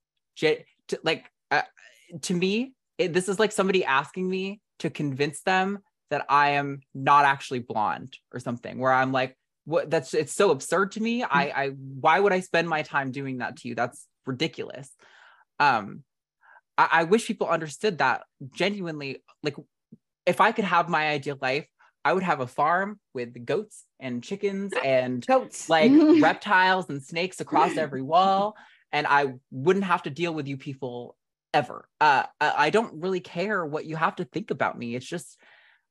To me, this is like somebody asking me to convince them that I am not actually blonde or something, where I'm like, what? It's so absurd to me. Why would I spend my time doing that to you? That's ridiculous. I wish people understood that genuinely. Like, if I could have my ideal life, I would have a farm with goats and chickens and like reptiles and snakes across every wall. And I wouldn't have to deal with you people ever. I don't really care what you have to think about me. It's just,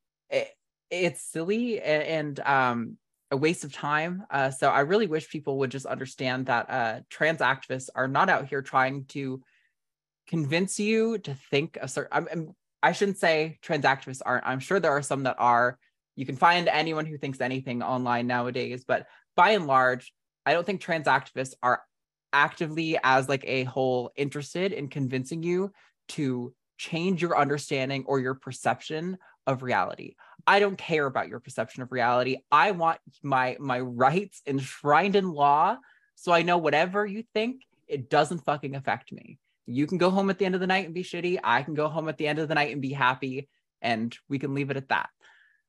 it's silly and a waste of time. So I really wish people would just understand that trans activists are not out here trying to convince you to think a certain, I shouldn't say trans activists aren't. I'm sure there are some that are. You can find anyone who thinks anything online nowadays, but by and large, I don't think trans activists are actively as like a whole interested in convincing you to change your understanding or your perception of reality. I don't care about your perception of reality. I want my rights enshrined in law, so I know whatever you think, it doesn't fucking affect me. You can go home at the end of the night and be shitty. I can go home at the end of the night and be happy, and we can leave it at that.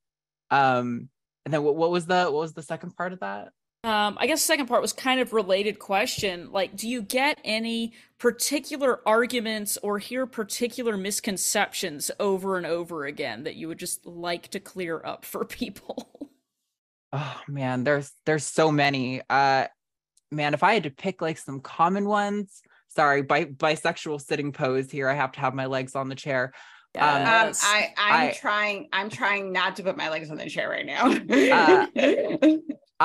And then what was the second part of that? I guess the second part was kind of related question. Like, do you get any particular arguments or hear particular misconceptions over and over again that you would just like to clear up for people? Oh man, there's so many. Man, if I had to pick like some common ones, sorry, bisexual sitting pose here. I have to have my legs on the chair. Yes. I'm trying not to put my legs on the chair right now.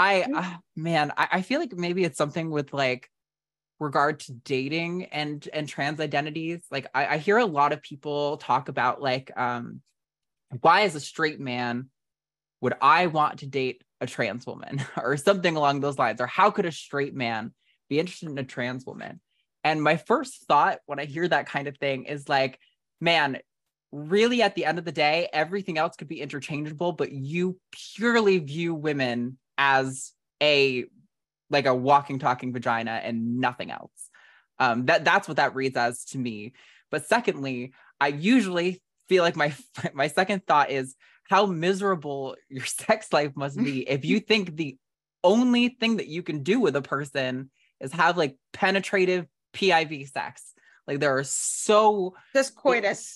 I feel like maybe it's something with like regard to dating and trans identities. Like I hear a lot of people talk about like why as a straight man would I want to date a trans woman or something along those lines, or how could a straight man be interested in a trans woman? And my first thought when I hear that kind of thing is like, man, really at the end of the day, everything else could be interchangeable, but you purely view women as a walking, talking vagina and nothing else. That's what that reads as to me. But secondly, I usually feel like my second thought is how miserable your sex life must be if you think the only thing that you can do with a person is have like penetrative PIV sex. Like there are so just coitus.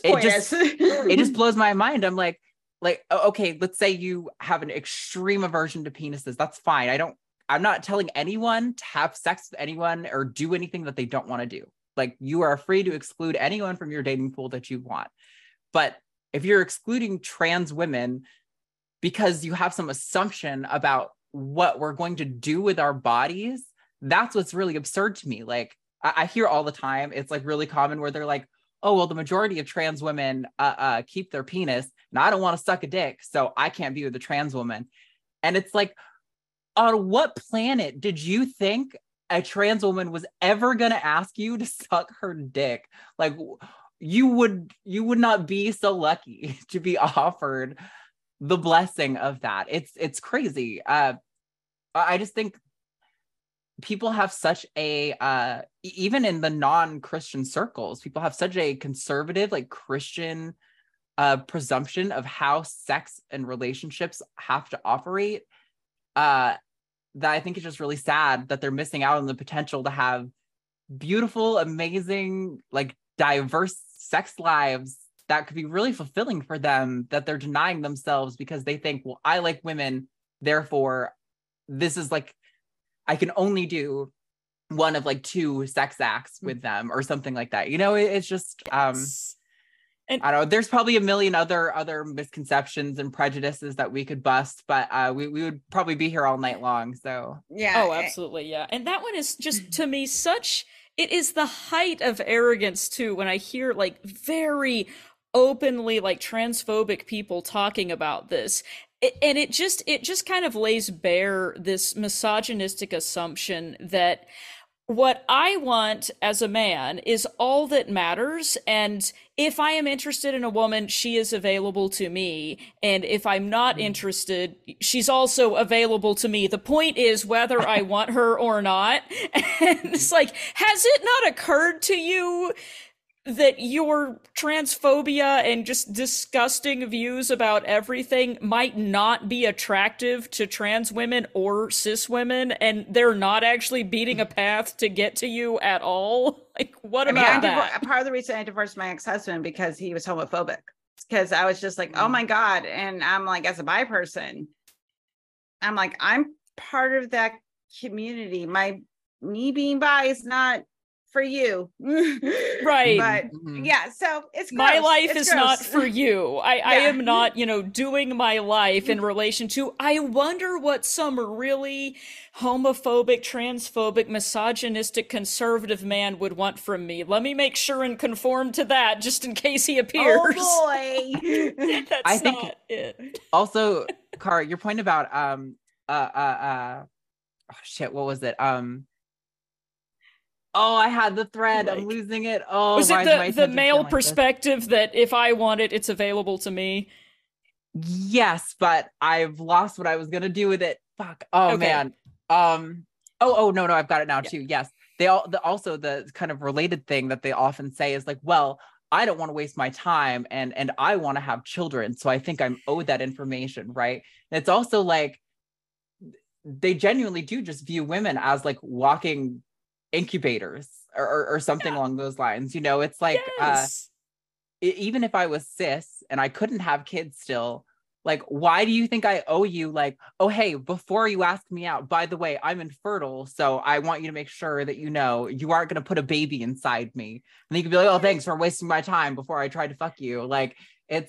It just blows my mind. I'm like, okay, let's say you have an extreme aversion to penises. That's fine. I'm not telling anyone to have sex with anyone or do anything that they don't want to do. Like you are free to exclude anyone from your dating pool that you want. But if you're excluding trans women because you have some assumption about what we're going to do with our bodies, that's what's really absurd to me. Like I hear all the time, it's like really common where they're like, oh, well, the majority of trans women keep their penis and I don't want to suck a dick, so I can't be with a trans woman. And it's like, on what planet did you think a trans woman was ever going to ask you to suck her dick? Like you would not be so lucky to be offered the blessing of that. It's crazy. I just think people have such a even in the non-Christian circles, people have such a conservative, like Christian presumption of how sex and relationships have to operate, that I think is just really sad that they're missing out on the potential to have beautiful, amazing, like diverse sex lives that could be really fulfilling for them, that they're denying themselves because they think, well, I like women, therefore this is like, I can only do one of like two sex acts with them or something like that. You know, it's just, and I don't know, there's probably a million other misconceptions and prejudices that we could bust, but we would probably be here all night long. So yeah. Oh, absolutely. Yeah. And that one is just, to me, it is the height of arrogance too, when I hear like very openly like transphobic people talking about this. And it just kind of lays bare this misogynistic assumption that what I want as a man is all that matters. And if I am interested in a woman, she is available to me. And if I'm not interested, she's also available to me. The point is whether I want her or not. And it's like, has it not occurred to you that your transphobia and just disgusting views about everything might not be attractive to trans women or cis women, and they're not actually beating a path to get to you at all? Like, what about that? Part of the reason I divorced my ex-husband because he was homophobic. Because I was just like, oh my God. And I'm like, as a bi person, I'm like, I'm part of that community. Me being bi is not for you. Right. But yeah, so it's gross. My life it's is gross. not for you. I am not, doing my life in relation to, I wonder what some really homophobic, transphobic, misogynistic, conservative man would want from me. Let me make sure and conform to that just in case he appears. Oh boy. That's I think not it. also, Cara, your point about oh shit, what was it? Oh, I had the thread. I'm losing it. Oh, was why it is my the attention male like this? perspective that if I want it, it's available to me? Yes, but I've lost what I was gonna do with it. Fuck. Oh Okay. man. Oh no, I've got it now too. Yes. Also the kind of related thing that they often say is like, well, I don't want to waste my time and I want to have children. So I think I'm owed that information, right? And it's also like they genuinely do just view women as like walking incubators or something along those lines. It's like Yes. Even if I was cis and I couldn't have kids still, like, why do you think I owe you, like, oh, hey, before you ask me out, by the way, I'm infertile, so I want you to make sure that you aren't going to put a baby inside me. And you could be like, oh, thanks for wasting my time before I tried to fuck you. Like, it's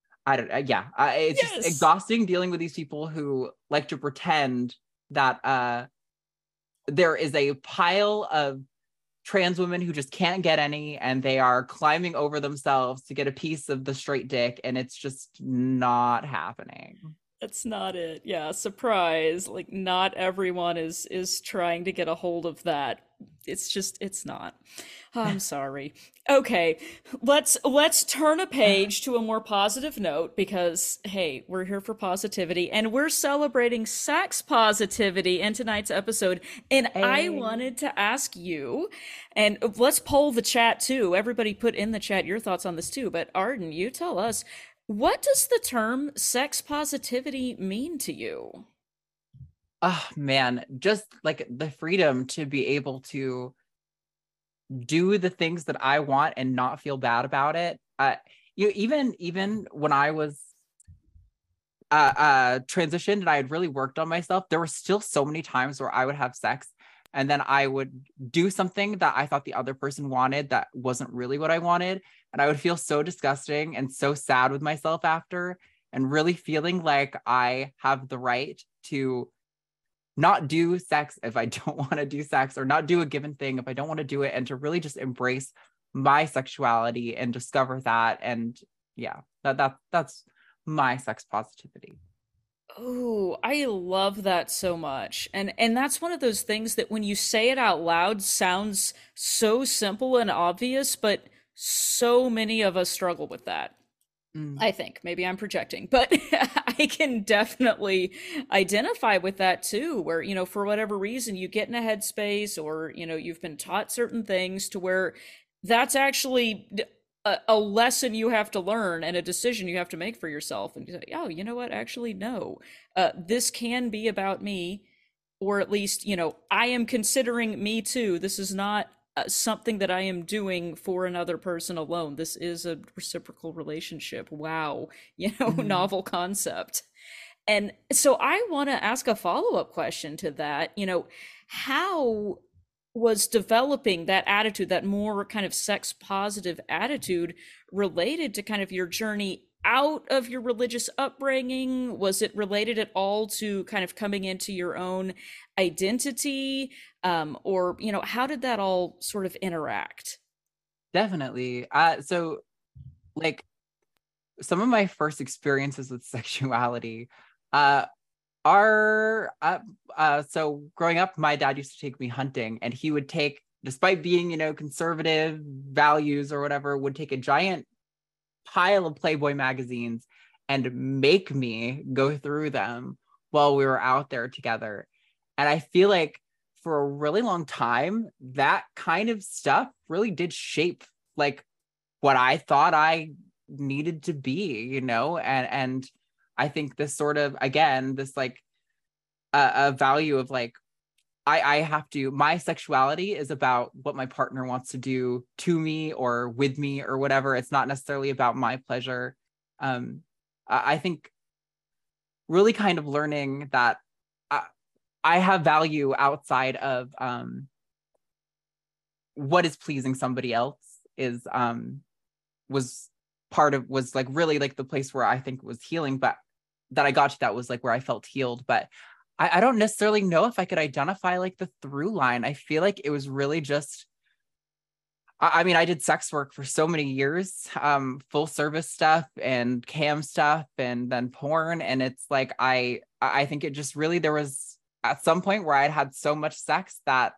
just exhausting dealing with these people who like to pretend that there is a pile of trans women who just can't get any and they are climbing over themselves to get a piece of the straight dick, and it's just not happening. That's not it. Yeah, surprise. Like not everyone is trying to get a hold of that. It's not. I'm sorry. Okay, let's turn a page to a more positive note because hey, we're here for positivity and we're celebrating sex positivity in tonight's episode. And I wanted to ask you, and let's poll the chat too. Everybody put in the chat your thoughts on this too. But Arden, you tell us, what does the term sex positivity mean to you? Oh man, just like the freedom to be able to do the things that I want and not feel bad about it. Even when I was transitioned and I had really worked on myself, there were still so many times where I would have sex and then I would do something that I thought the other person wanted that wasn't really what I wanted. And I would feel so disgusting and so sad with myself after, and really feeling like I have the right to not do sex if I don't want to do sex, or not do a given thing if I don't want to do it, and to really just embrace my sexuality and discover that. And yeah, that's my sex positivity. Oh, I love that so much. And that's one of those things that when you say it out loud sounds so simple and obvious, but so many of us struggle with that. I think maybe I'm projecting, but I can definitely identify with that too, where, for whatever reason you get in a headspace or, you've been taught certain things to where that's actually a lesson you have to learn and a decision you have to make for yourself. And you say, oh, you know what? Actually, no, this can be about me, or at least, I am considering me too. This is not something that I am doing for another person alone. This is a reciprocal relationship. Wow. Novel concept. And so I want to ask a follow-up question to that. How was developing that attitude, that more kind of sex positive attitude, related to kind of your journey out of your religious upbringing? Was it related at all to kind of coming into your own identity? Or, how did that all sort of interact? Definitely. So like some of my first experiences with sexuality are so growing up, my dad used to take me hunting, and he would take, despite being, conservative values or whatever, would take a giant pile of Playboy magazines and make me go through them while we were out there together. And I feel like for a really long time, that kind of stuff really did shape like what I thought I needed to be, and I think this sort of, again, this like a value of like, I have to, my sexuality is about what my partner wants to do to me or with me or whatever. It's not necessarily about my pleasure. I think really kind of learning that I have value outside of what is pleasing somebody else is was like really like the place where I think was healing, but that I got to, that was like where I felt healed. But I don't necessarily know if I could identify like the through line. I feel like it was really just, I mean, I did sex work for so many years, full service stuff and cam stuff and then porn. And it's like, I think it just really, there was at some point where I'd had so much sex that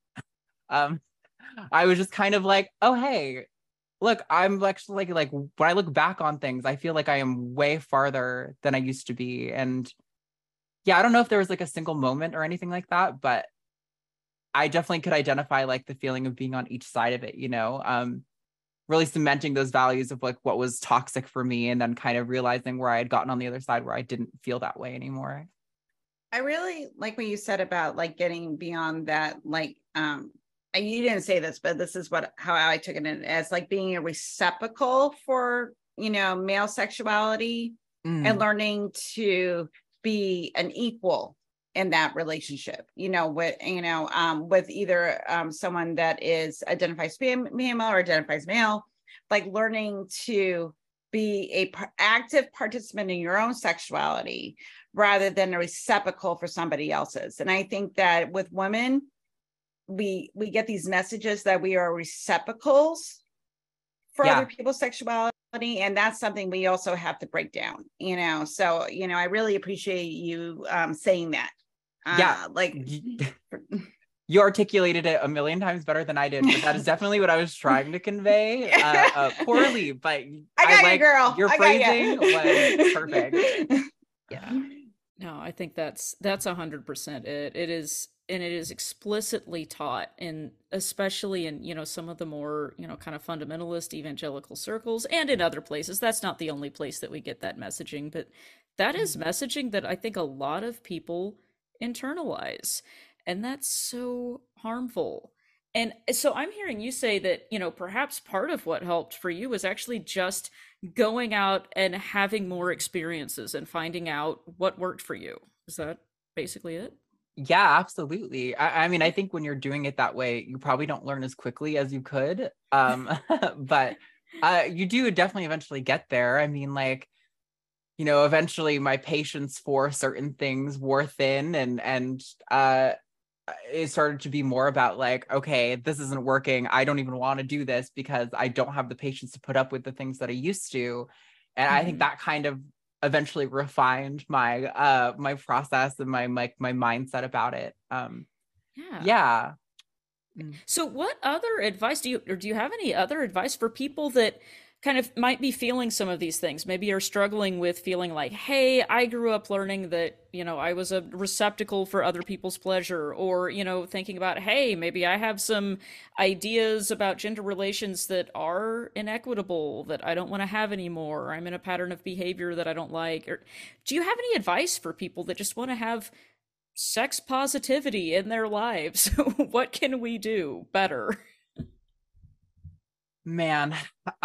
I was just kind of like, oh, hey, look, I'm actually like when I look back on things, I feel like I am way farther than I used to be. And yeah, I don't know if there was like a single moment or anything like that, but I definitely could identify like the feeling of being on each side of it, you know, really cementing those values of like what was toxic for me, and then kind of realizing where I had gotten on the other side where I didn't feel that way anymore. I really like what you said about like getting beyond that, like, and you didn't say this, but this is how I took it in, as like being a receptacle for, you know, male sexuality and learning to be an equal in that relationship, you know, with either someone that identifies female or identifies male, like learning to be a active participant in your own sexuality rather than a receptacle for somebody else's. And I think that with women, we get these messages that we are receptacles for other people's sexuality, and that's something we also have to break down, you know. So, you know, I really appreciate you saying that. Like you articulated it a million times better than I did, but that is definitely what I was trying to convey, poorly, but I like you, girl. Your phrasing was perfect. Yeah, no, I think that's 100% it. It is, and it is explicitly taught in, especially in, you know, some of the more, you know, kind of fundamentalist evangelical circles, and in other places. That's not the only place that we get that messaging, but that is messaging that I think a lot of people internalize, and that's so harmful. And so I'm hearing you say that, you know, perhaps part of what helped for you was actually just going out and having more experiences and finding out what worked for you. Is that basically it? Yeah, absolutely. I mean, I think when you're doing it that way, you probably don't learn as quickly as you could. But you do definitely eventually get there. I mean, like, you know, eventually my patience for certain things wore thin, and it started to be more about like, okay, this isn't working. I don't even want to do this because I don't have the patience to put up with the things that I used to. And I think that kind of eventually refined my my process and my mindset about it. Yeah. So what other advice do you have any other advice for people that kind of might be feeling some of these things, maybe are struggling with feeling like, hey, I grew up learning that, you know, I was a receptacle for other people's pleasure, or, you know, thinking about, hey, maybe I have some ideas about gender relations that are inequitable that I don't want to have anymore, or I'm in a pattern of behavior that I don't like? Or do you have any advice for people that just want to have sex positivity in their lives? What can we do better? Man,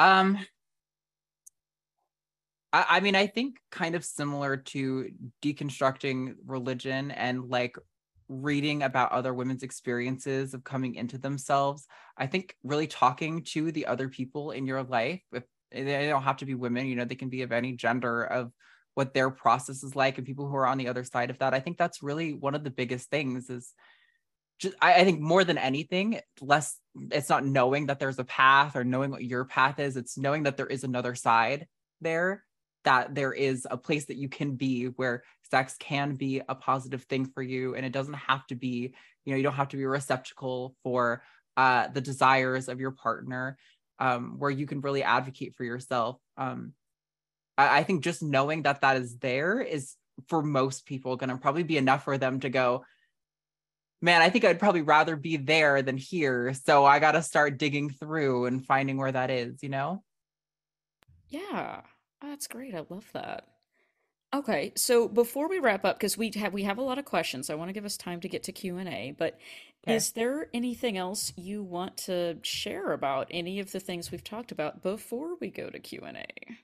I mean, I think kind of similar to deconstructing religion and like reading about other women's experiences of coming into themselves. I think really talking to the other people in your life, if they don't have to be women, you know, they can be of any gender, of what their process is like, and people who are on the other side of that. I think that's really one of the biggest things is just, I think more than anything, it's not knowing that there's a path or knowing what your path is. It's knowing that there is another side there, that there is a place that you can be where sex can be a positive thing for you. And it doesn't have to be, you know, you don't have to be a receptacle for the desires of your partner, where you can really advocate for yourself. I think just knowing that that is there is, for most people, going to probably be enough for them to go, man, I think I'd probably rather be there than here. So I got to start digging through and finding where that is, you know? Yeah, that's great. I love that. Okay, so before we wrap up, because we have a lot of questions, I want to give us time to get to Q&A, but Okay. is there anything else you want to share about any of the things we've talked about before we go to Q&A?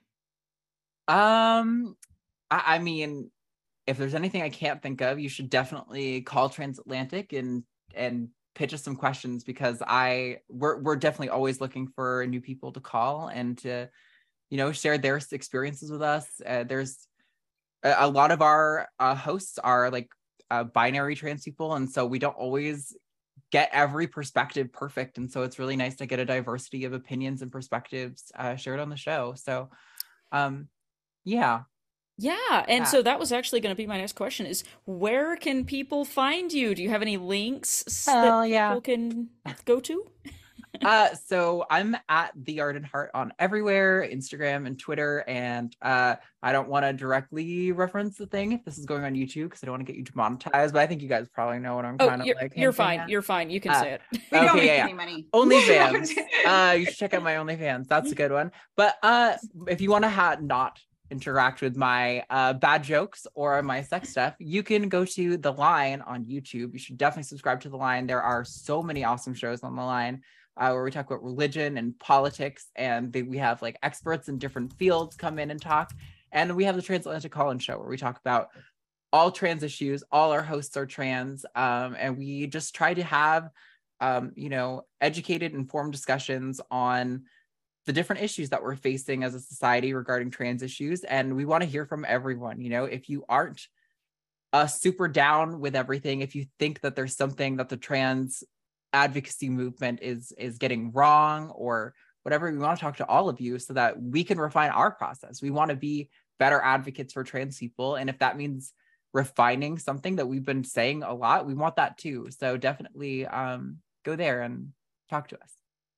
I mean, if there's anything I can't think of, you should definitely call Transatlantic and pitch us some questions, because we're definitely always looking for new people to call and to, share their experiences with us. There's a lot of our hosts are like binary trans people, and so we don't always get every perspective perfect, and so it's really nice to get a diversity of opinions and perspectives shared on the show. So yeah. And so that was actually going to be my next question, is where can people find you? Do you have any links that people can go to? So I'm at The Arden Heart on everywhere, Instagram and Twitter, and I don't want to directly reference the thing if this is going on YouTube, because I don't want to get you demonetized, but I think you guys probably know what I'm kind of like. You're fine. You're fine. You can say it. We don't make any money. OnlyFans. You should check out my OnlyFans. That's a good one. But if you want to not interact with my bad jokes or my sex stuff, you can go to The Line on YouTube. You should definitely subscribe to The Line. There are so many awesome shows on The Line where we talk about religion and politics, and we have like experts in different fields come in and talk. And we have the Transatlantic Call-In Show, where we talk about all trans issues. All our hosts are trans, and we just try to have educated, informed discussions on the different issues that we're facing as a society regarding trans issues. And we want to hear from everyone. If you aren't super down with everything, if you think that there's something that the trans advocacy movement is getting wrong or whatever, we want to talk to all of you so that we can refine our process. We want to be better advocates for trans people. And if that means refining something that we've been saying a lot, we want that too. So definitely go there and talk to us.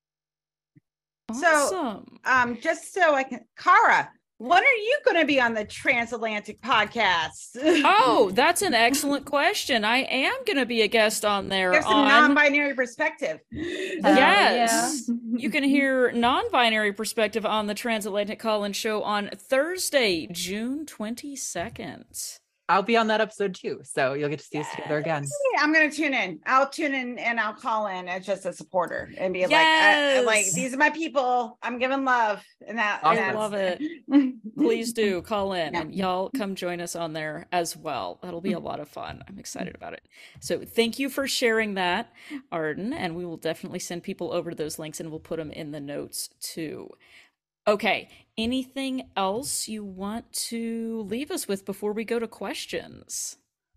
Awesome. So just so I can, Cara, when are you going to be on the Transatlantic podcast? Oh, that's an excellent question. I am going to be a guest on there. There's some non-binary perspective. Yes. You can hear non-binary perspective on the Transatlantic Call-In Show on Thursday, June 22nd. I'll be on that episode too, so you'll get to see us together again. I'm going to tune in. I'll tune in and I'll call in as just a supporter and be like, these are my people. I'm giving love, and that I love it. Please do call in, and y'all come join us on there as well. That'll be a lot of fun. I'm excited about it. So thank you for sharing that, Arden, and we will definitely send people over to those links, and we'll put them in the notes too. Okay, anything else you want to leave us with before we go to questions?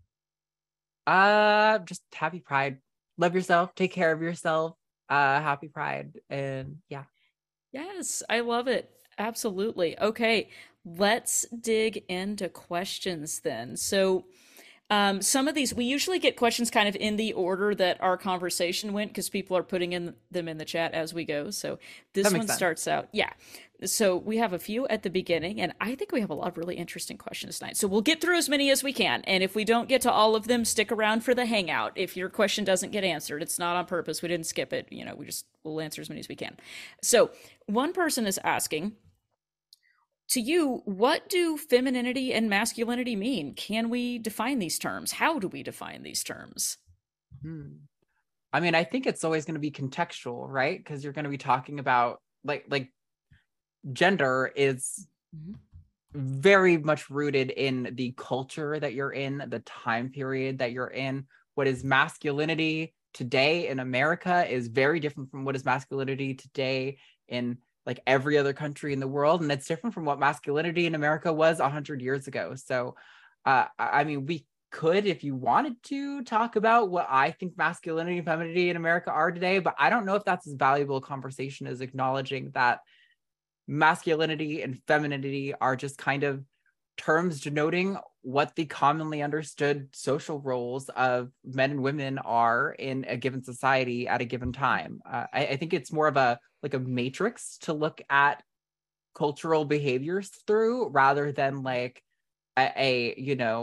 Just happy Pride. Love yourself, take care of yourself. Happy Pride, and yeah. Yes, I love it. Absolutely. Okay, let's dig into questions then. So some of these, we usually get questions kind of in the order that our conversation went, because people are putting them in the chat as we go. So this one starts out. Yeah. So we have a few at the beginning, and I think we have a lot of really interesting questions tonight. So we'll get through as many as we can. And if we don't get to all of them, stick around for the hangout. If your question doesn't get answered, it's not on purpose. We didn't skip it. We'll answer as many as we can. So one person is asking, to you, what do femininity and masculinity mean? Can we define these terms? How do we define these terms? I mean, I think it's always going to be contextual, right? Because you're going to be talking about like gender is very much rooted in the culture that you're in, the time period that you're in. What is masculinity today in America is very different from what is masculinity today in like every other country in the world. And it's different from what masculinity in America was 100 years ago. So, I mean, we could, if you wanted to, talk about what I think masculinity and femininity in America are today, but I don't know if that's as valuable a conversation as acknowledging that masculinity and femininity are just kind of terms denoting what the commonly understood social roles of men and women are in a given society at a given time. I think it's more of a matrix to look at cultural behaviors through, rather than like a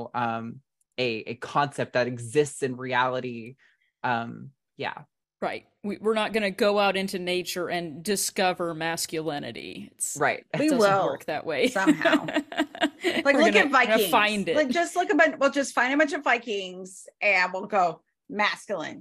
concept that exists in reality. Yeah. Right. We're not going to go out into nature and discover masculinity. Right. It doesn't work that way. Somehow. Like, look at Vikings. Find it. Like, we'll just find a bunch of Vikings and we'll go masculine.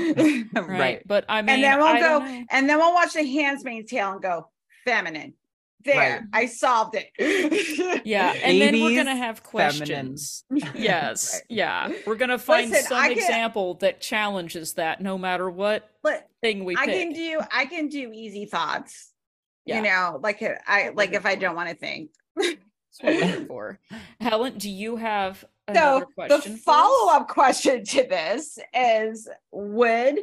Right. But I mean, and then we'll watch The Handmaid's Tale and go feminine. There, Right. I solved it. Yeah, and then we're 80s gonna have questions. Yes, Right. yeah. We're gonna find Listen, some example that challenges that no matter what but thing we pick. I can do easy thoughts. Yeah. You know, like if I don't want to think. That's what we're here for. Helen, do you have another So question the for us? follow-up question to this is, would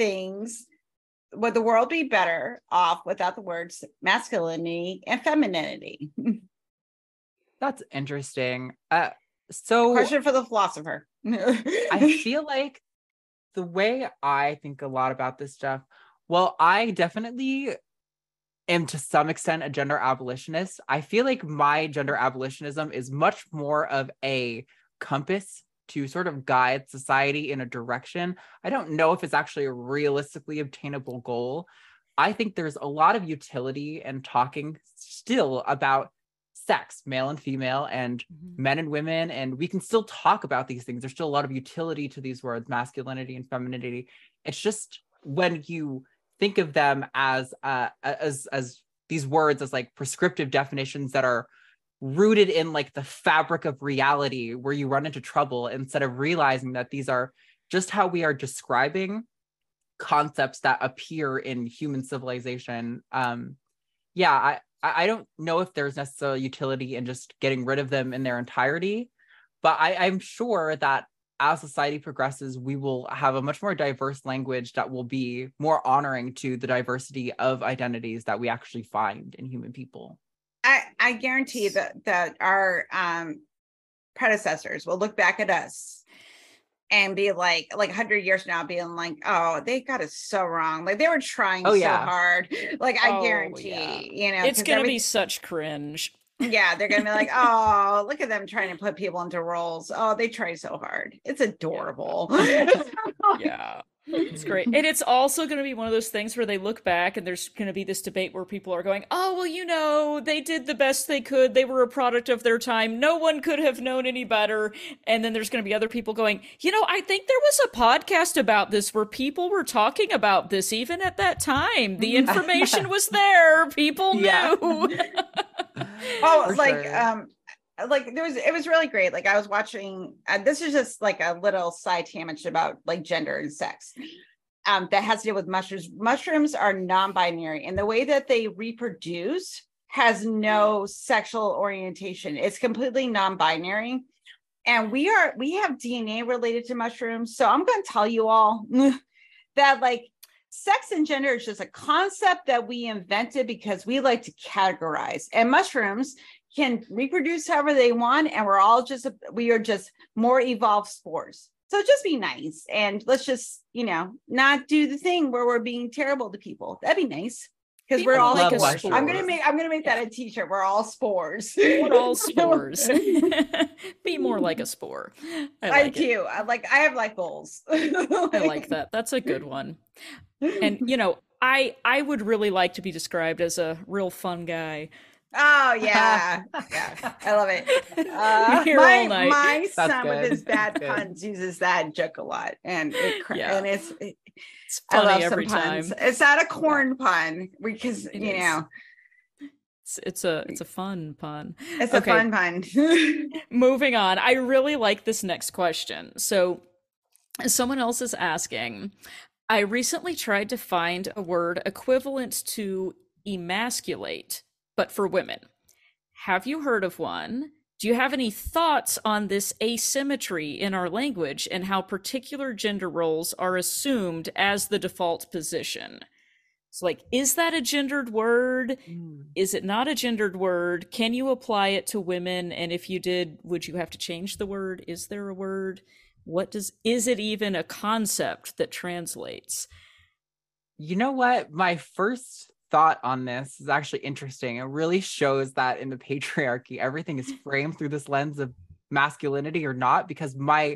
the world be better off without the words masculinity and femininity? That's interesting. So Question for the philosopher. I feel like the way I think a lot about this stuff, well, I definitely am to some extent a gender abolitionist. I feel like my gender abolitionism is much more of a compass to sort of guide society in a direction. I don't know if it's actually a realistically obtainable goal. I think there's a lot of utility in talking still about sex, male and female, and men and women, and we can still talk about these things. There's still a lot of utility to these words, masculinity and femininity. It's just when you think of them as these words as like prescriptive definitions that are rooted in like the fabric of reality, where you run into trouble instead of realizing that these are just how we are describing concepts that appear in human civilization. I don't know if there's necessarily utility in just getting rid of them in their entirety, but I'm sure that as society progresses, we will have a much more diverse language that will be more honoring to the diversity of identities that we actually find in human people. I guarantee that our predecessors will look back at us and be like 100 years from now, being like, oh, they got it so wrong. Like they were trying so hard. Like I guarantee, you know, it's gonna be such cringe. Yeah, they're gonna be like, oh, look at them trying to put people into roles. Oh, they try so hard. It's adorable. Yeah. It's great. And it's also going to be one of those things where they look back and there's going to be this debate where people are going, oh, well, you know, they did the best they could. They were a product of their time. No one could have known any better. And then there's going to be other people going, you know, I think there was a podcast about this where people were talking about this even at that time. The information was there. People knew. Oh, like it was really great. Like I was watching, this is just like a little side tangent about like gender and sex that has to do with mushrooms. Mushrooms are non-binary, and the way that they reproduce has no sexual orientation. It's completely non-binary, and we have DNA related to mushrooms. So I'm going to tell you all that like sex and gender is just a concept that we invented because we like to categorize, and mushrooms can reproduce however they want, and we are just more evolved spores. So just be nice, and let's just, you know, not do the thing where we're being terrible to people. That'd be nice, because we're all spores. I'm gonna make that a t-shirt. We're all spores. We're all spores. Be more like a spore. I do. I have like goals. I like that. That's a good one. And you know, I would really like to be described as a real fun guy. Oh yeah, yeah, I love it. My son with his bad puns uses that joke a lot, and it's funny, I love every time. It's not a corn pun because you know it's a fun pun. It's a fun pun. Moving on, I really like this next question. So, someone else is asking, I recently tried to find a word equivalent to emasculate, but for women. Have you heard of one? Do you have any thoughts on this asymmetry in our language and how particular gender roles are assumed as the default position? So, like, is that a gendered word? Is it not a gendered word? Can you apply it to women? And if you did, would you have to change the word? Is there a word? Is it even a concept that translates? You know what? My first thought on this is actually interesting. It really shows that in the patriarchy, everything is framed through this lens of masculinity or not, because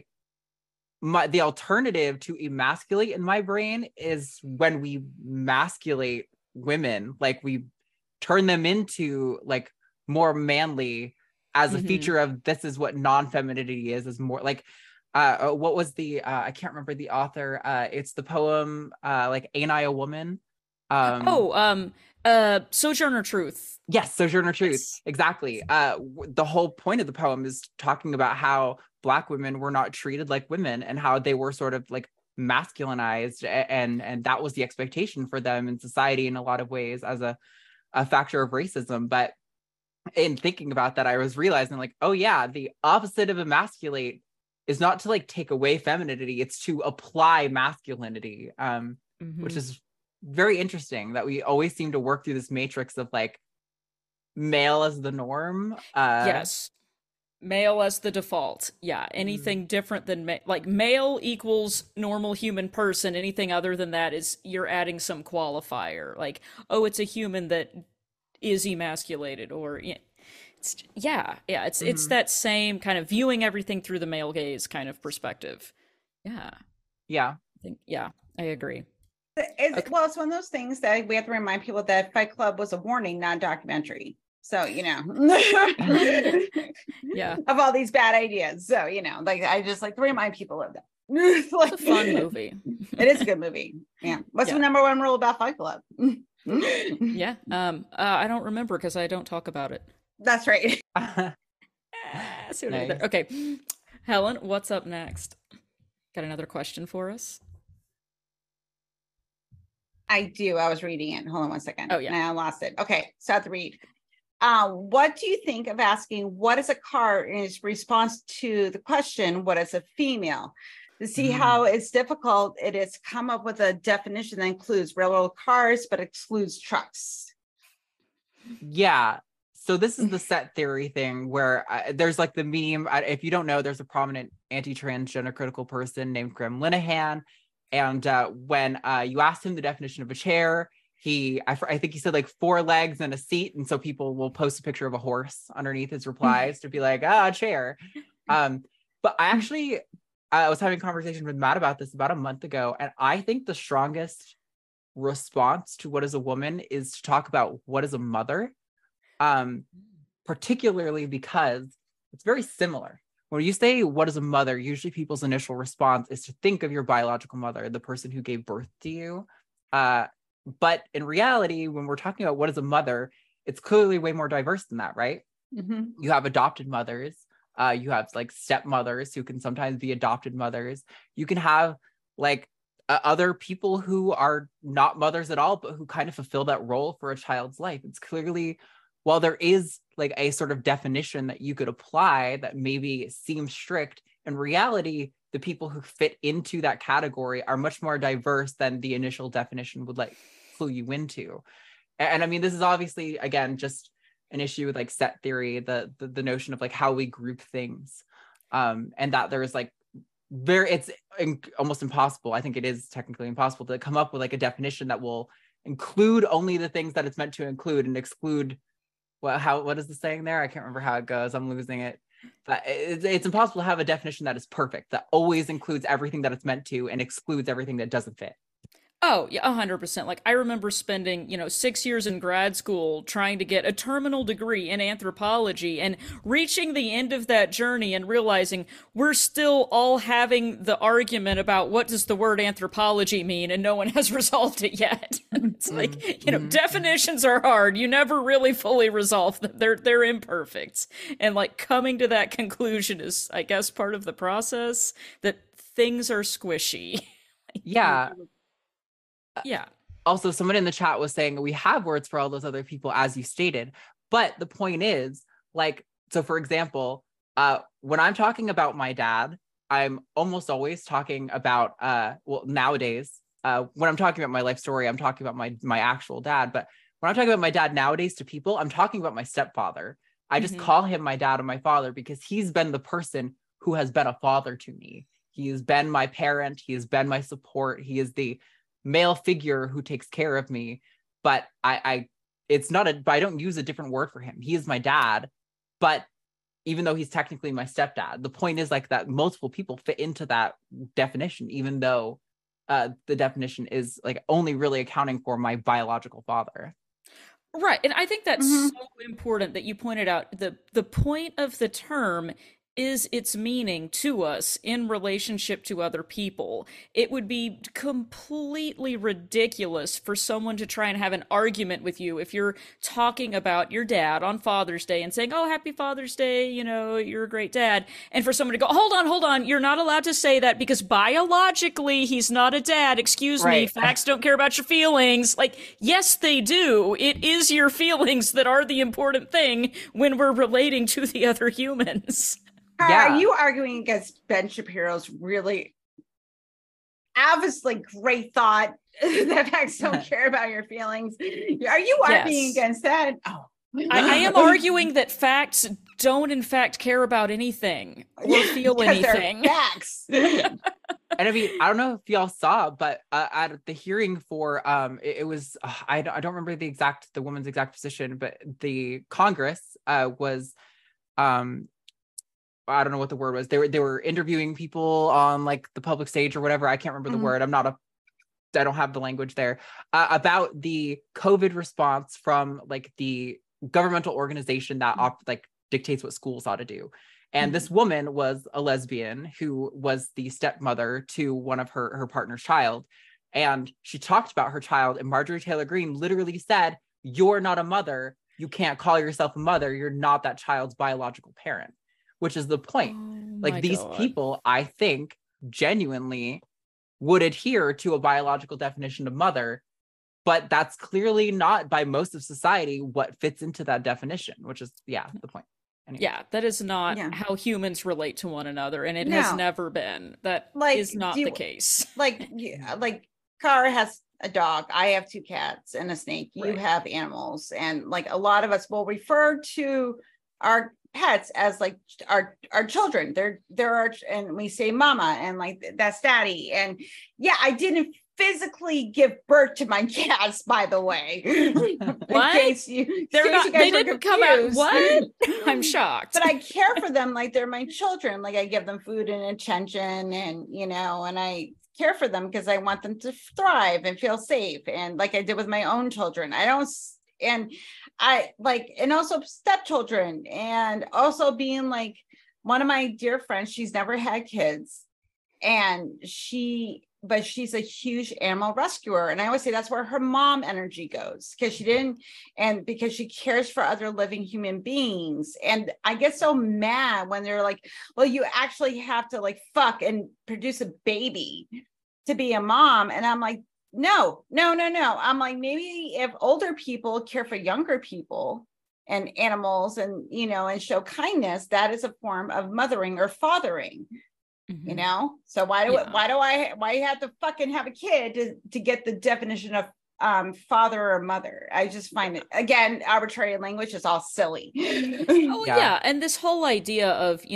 the alternative to emasculate in my brain is when we masculate women, like we turn them into like more manly as a feature of this is what non-femininity is more like what was the I can't remember the author, it's the poem like Ain't I a Woman? Sojourner Truth. Yes, Sojourner Truth. Yes. Exactly. The whole point of the poem is talking about how Black women were not treated like women and how they were sort of like masculinized, and that was the expectation for them in society in a lot of ways as a factor of racism. But in thinking about that, I was realizing like, oh yeah, the opposite of emasculate is not to like take away femininity, it's to apply masculinity, which is very interesting that we always seem to work through this matrix of like male as the norm. Yes. Male as the default. Yeah. Anything different than like male equals normal human person. Anything other than that is you're adding some qualifier. Like, oh, it's a human that is emasculated, or it's it's that same kind of viewing everything through the male gaze kind of perspective. Yeah. I agree. Well, it's one of those things that we have to remind people that Fight Club was a warning, not a documentary. So, yeah, of all these bad ideas. So, like, I just like to remind people of that. It's a fun movie. It is a good movie. Yeah. What's the number one rule about Fight Club? Yeah. I don't remember because I don't talk about it. That's right. Nice. Okay. Helen, what's up next? Got another question for us? I do. I was reading it. Hold on one second. Oh, yeah. And I lost it. Okay. So I have to read. What do you think of asking what is a car in its response to the question, what is a female? To see how it's difficult it is to come up with a definition that includes railroad cars, but excludes trucks. Yeah. So this is the set theory thing where there's like the meme. If you don't know, there's a prominent anti-transgender critical person named Graham Linehan. And when you asked him the definition of a chair, I think he said like 4 legs and a seat. And so people will post a picture of a horse underneath his replies to be like, a chair. But I was having a conversation with Matt about this about a month ago. And I think the strongest response to what is a woman is to talk about what is a mother, particularly because it's very similar. When you say what is a mother, usually people's initial response is to think of your biological mother, the person who gave birth to you. But in reality, when we're talking about what is a mother, it's clearly way more diverse than that, right? You have adopted mothers. You have like stepmothers who can sometimes be adopted mothers. You can have like other people who are not mothers at all, but who kind of fulfill that role for a child's life. It's clearly, while there is like a sort of definition that you could apply that maybe seems strict, in reality, the people who fit into that category are much more diverse than the initial definition would like clue you into. And I mean, this is obviously, again, just an issue with like set theory, the notion of like how we group things, and that there's like it's almost impossible. I think it is technically impossible to come up with like a definition that will include only the things that it's meant to include and exclude what is the saying there? I can't remember how it goes. I'm losing it. But it's impossible to have a definition that is perfect, that always includes everything that it's meant to and excludes everything that doesn't fit. Oh, yeah, 100%. Like, I remember spending, 6 years in grad school trying to get a terminal degree in anthropology and reaching the end of that journey and realizing we're still all having the argument about what does the word anthropology mean, and no one has resolved it yet. It's like, definitions are hard. You never really fully resolve them. They're imperfect. And like coming to that conclusion is, I guess, part of the process, that things are squishy. Yeah. Yeah. Also, someone in the chat was saying we have words for all those other people, as you stated. But the point is, like, so for example, when I'm talking about my dad, I'm almost always talking about, nowadays, when I'm talking about my life story, I'm talking about my actual dad. But when I'm talking about my dad nowadays to people, I'm talking about my stepfather. I just call him my dad and my father because he's been the person who has been a father to me. He has been my parent. He has been my support. He is the male figure who takes care of me, but I don't use a different word for him. He is my dad, but even though he's technically my stepdad, the point is like that multiple people fit into that definition, even though the definition is like only really accounting for my biological father. Right. And I think that's so important that you pointed out the point of the term is its meaning to us in relationship to other people. It would be completely ridiculous for someone to try and have an argument with you if you're talking about your dad on Father's Day and saying, "Oh, happy Father's Day, you know, you're a great dad." And for someone to go, hold on, you're not allowed to say that because biologically he's not a dad. Excuse me, facts don't care about your feelings. Like, yes, they do. It is your feelings that are the important thing when we're relating to the other humans. Are you arguing against Ben Shapiro's really obviously great thought that facts don't care about your feelings? Are you arguing against that? Oh. I am arguing that facts don't in fact care about anything or feel anything. Facts. And I mean, I don't know if y'all saw, but at the hearing for it was I don't remember the woman's exact position, but the Congress was I don't know what the word was. They were interviewing people on like the public stage or whatever. I can't remember the word. I don't have the language there about the COVID response from like the governmental organization that like dictates what schools ought to do. And this woman was a lesbian who was the stepmother to one of her partner's child. And she talked about her child, and Marjorie Taylor Greene literally said, "You're not a mother. You can't call yourself a mother. You're not that child's biological parent." Which is the point. Like these people, I think, genuinely would adhere to a biological definition of mother, but that's clearly not by most of society what fits into that definition, which is, the point. Anyway. Yeah, that is not how humans relate to one another, and it has never been. That is not the case. Like Kara has a dog. I have 2 cats and a snake. You have animals, and like a lot of us will refer to our pets as like our children. They're our, and we say mama, and like that's daddy. And I didn't physically give birth to my cats, by the way. What? They didn't come out. What? I'm shocked. But I care for them like they're my children. Like I give them food and attention, and and I care for them because I want them to thrive and feel safe, and like I did with my own children. And also stepchildren, and also being like one of my dear friends, she's never had kids, but she's a huge animal rescuer. And I always say that's where her mom energy goes, because she cares for other living human beings. And I get so mad when they're like, well, you actually have to like fuck and produce a baby to be a mom. And I'm like, no. I'm like, maybe if older people care for younger people and animals and, and show kindness, that is a form of mothering or fathering, So why do I have to fucking have a kid to get the definition of father or mother? I just find it, again, arbitrary language is all silly. And this whole idea of,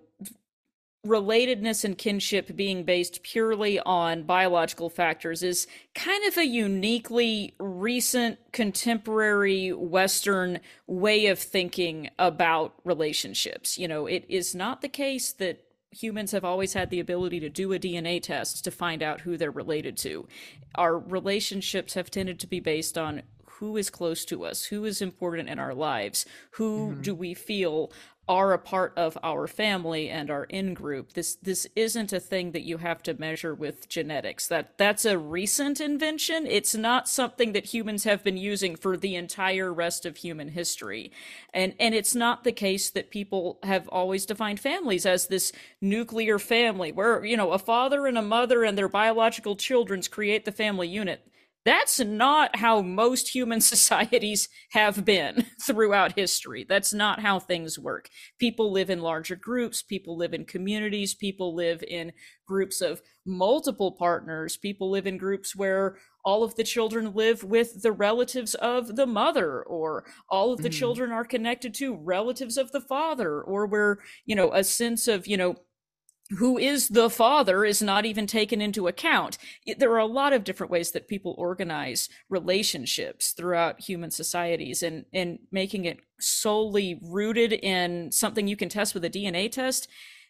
relatedness and kinship being based purely on biological factors is kind of a uniquely recent contemporary Western way of thinking about relationships. It is not the case that humans have always had the ability to do a DNA test to find out who they're related to. Our relationships have tended to be based on who is close to us, who is important in our lives, who do we feel are a part of our family and our in-group. This isn't a thing that you have to measure with genetics. That's a recent invention. It's not something that humans have been using for the entire rest of human history. And it's not the case that people have always defined families as this nuclear family where, a father and a mother and their biological children create the family unit. That's not how most human societies have been throughout history. That's not how things work. People live in larger groups. People live in communities. People live in groups of multiple partners. People live in groups where all of the children live with the relatives of the mother, or all of the children are connected to relatives of the father, or where, a sense of, who is the father is not even taken into account. There are a lot of different ways that people organize relationships throughout human societies, and making it solely rooted in something you can test with a DNA test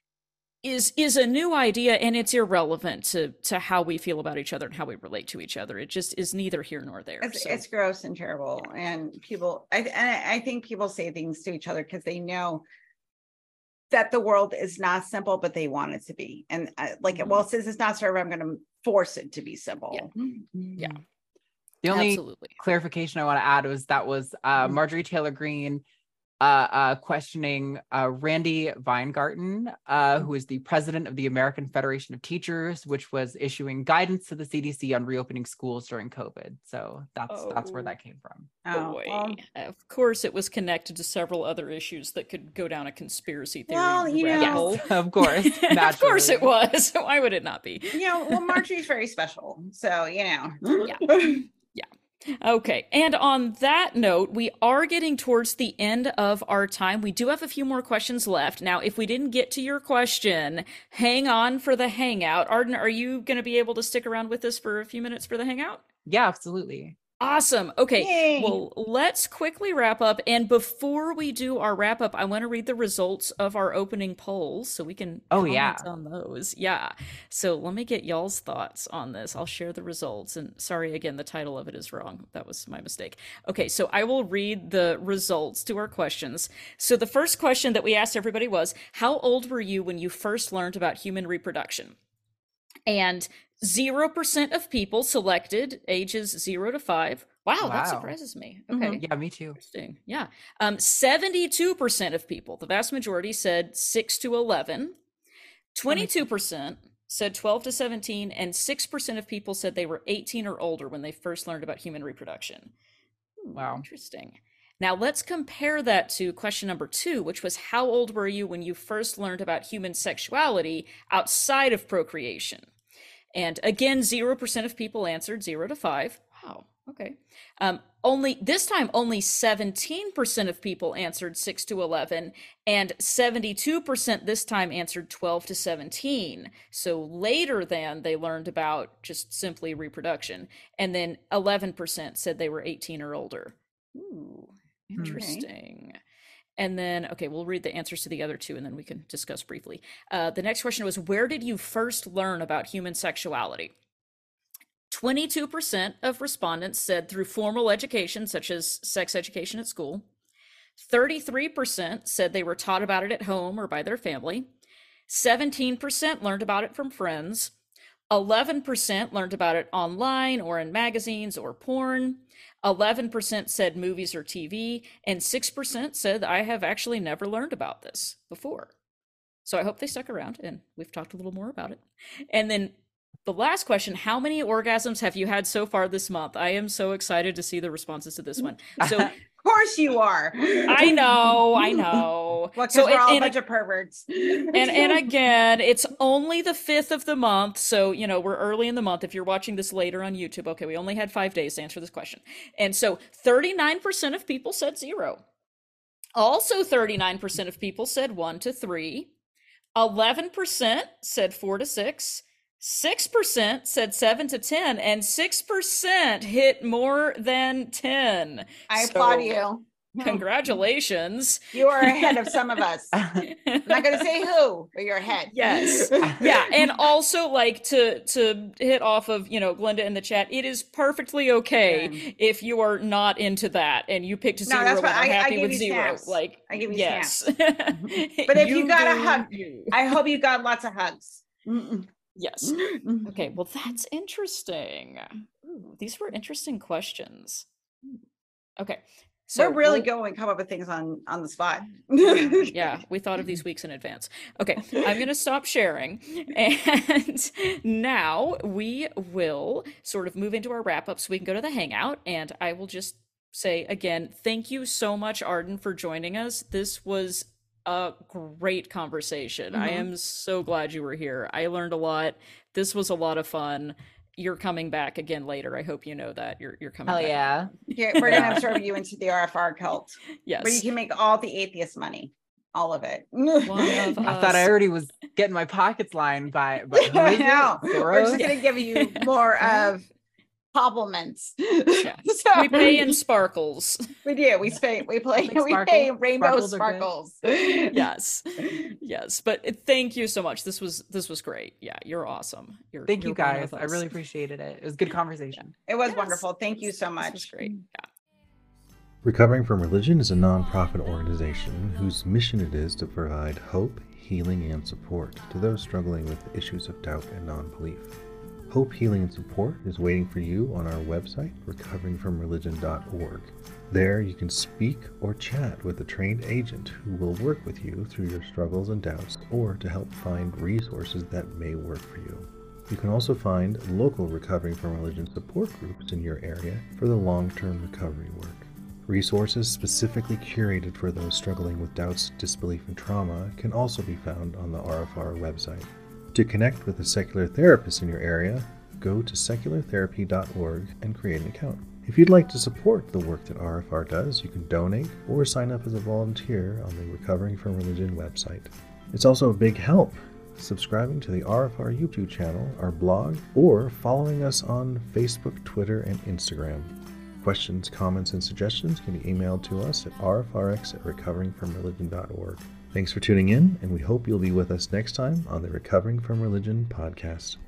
is a new idea, and it's irrelevant to how we feel about each other and how we relate to each other. It just is neither here nor there. It's gross and terrible. And I think people say things to each other because they know that the world is not simple, but they want it to be. And well, since it's not server, I'm going to force it to be simple. Yeah. The only Absolutely. clarification I want to add was Marjorie Taylor Greene questioning Randy Weingarten, who is the president of the American Federation of Teachers, which was issuing guidance to the CDC on reopening schools during COVID. So that's where that came from. Boy. Of course, it was connected to several other issues that could go down a conspiracy theory. Well, hole. Of course. Of course it was. Why would it not be? Well, Marjorie's very special. So, Yeah. Okay. And on that note, we are getting towards the end of our time. We do have a few more questions left. Now, if we didn't get to your question, hang on for the hangout. Arden, are you going to be able to stick around with us for a few minutes for the hangout? Yeah, absolutely. Awesome. Okay. Yay. Well, let's quickly wrap up. And before we do our wrap up, I want to read the results of our opening polls so we can comment on those. Yeah. So let me get y'all's thoughts on this. I'll share the results. And sorry, again, the title of it is wrong. That was my mistake. Okay. So I will read the results to our questions. So the first question that we asked everybody was, how old were you when you first learned about human reproduction? And 0% of people selected ages 0 to 5. Wow, that surprises me. Okay. Yeah, me too. Interesting. Yeah. 72% of people, the vast majority, said 6 to 11. 22% said 12 to 17, and 6% of people said they were 18 or older when they first learned about human reproduction. Wow. Interesting. Now let's compare that to question number 2, which was, how old were you when you first learned about human sexuality outside of procreation? And again, 0% of people answered 0 to 5. Wow. Okay. Only 17% of people answered 6 to 11, and 72% this time answered 12 to 17. So later than they learned about just simply reproduction. And then 11% said they were 18 or older. Ooh, interesting. Okay. And then, okay, we'll read the answers to the other 2 and then we can discuss briefly. The next question was, where did you first learn about human sexuality? 22% of respondents said through formal education, such as sex education at school. 33% said they were taught about it at home or by their family. 17% learned about it from friends. 11% learned about it online or in magazines or porn. 11% said movies or TV, and 6% said, I have actually never learned about this before. So I hope they stuck around and we've talked a little more about it. And then the last question, how many orgasms have you had so far this month? I am so excited to see the responses to this one. So of course you are. I know. Well, because we're all a bunch of perverts. And again, it's only the 5th of the month. So, we're early in the month. If you're watching this later on YouTube, okay, we only had 5 days to answer this question. And so 39% of people said 0. Also 39% of people said 1 to 3. 11% said 4 to 6. 6% said 7 to 10, and 6% hit more than 10. I applaud you. Congratulations. You are ahead of some of us. I'm not going to say who, but you're ahead. Yes. Yeah. And also, to hit off of, Glenda in the chat, it is perfectly okay if you are not into that and you picked 0 and are happy with 0. Snaps. Like, I give you yes. But if you got a hug, I hope you got lots of hugs. Yes. Okay. Well, that's interesting. Ooh, these were interesting questions. Okay. So we're really going to come up with things on the spot. Yeah, we thought of these weeks in advance. Okay, I'm going to stop sharing. And now we will sort of move into our wrap up so we can go to the hangout. And I will just say again, thank you so much, Arden, for joining us. This was a great conversation. I am so glad you were here. I learned a lot. This was a lot of fun. You're coming back again later. I hope you know that you're coming back. Yeah. We're going to absorb you into the RFR cult. Yes. Where you can make all the atheist money. All of it. I thought I already was getting my pockets lined by I know. We're just going to give you more of compliments. Yeah. So, we pay in sparkles. We do. We pay rainbow sparkles. Yes. Yes. But thank you so much. This was great. Yeah, you're awesome. Thank you guys. I really appreciated it. It was a good conversation. It was wonderful. Thank you so much. This was great. Yeah. Recovering from Religion is a nonprofit organization whose mission it is to provide hope, healing, and support to those struggling with issues of doubt and non-belief. Hope, healing, and support is waiting for you on our website, recoveringfromreligion.org. There you can speak or chat with a trained agent who will work with you through your struggles and doubts, or to help find resources that may work for you. You can also find local Recovering from Religion support groups in your area for the long-term recovery work. Resources specifically curated for those struggling with doubts, disbelief, and trauma can also be found on the RFR website. To connect with a secular therapist in your area, go to seculartherapy.org and create an account. If you'd like to support the work that RFR does, you can donate or sign up as a volunteer on the Recovering from Religion website. It's also a big help subscribing to the RFR YouTube channel, our blog, or following us on Facebook, Twitter, and Instagram. Questions, comments, and suggestions can be emailed to us at rfrx@recoveringfromreligion.org. Thanks for tuning in, and we hope you'll be with us next time on the Recovering from Religion podcast.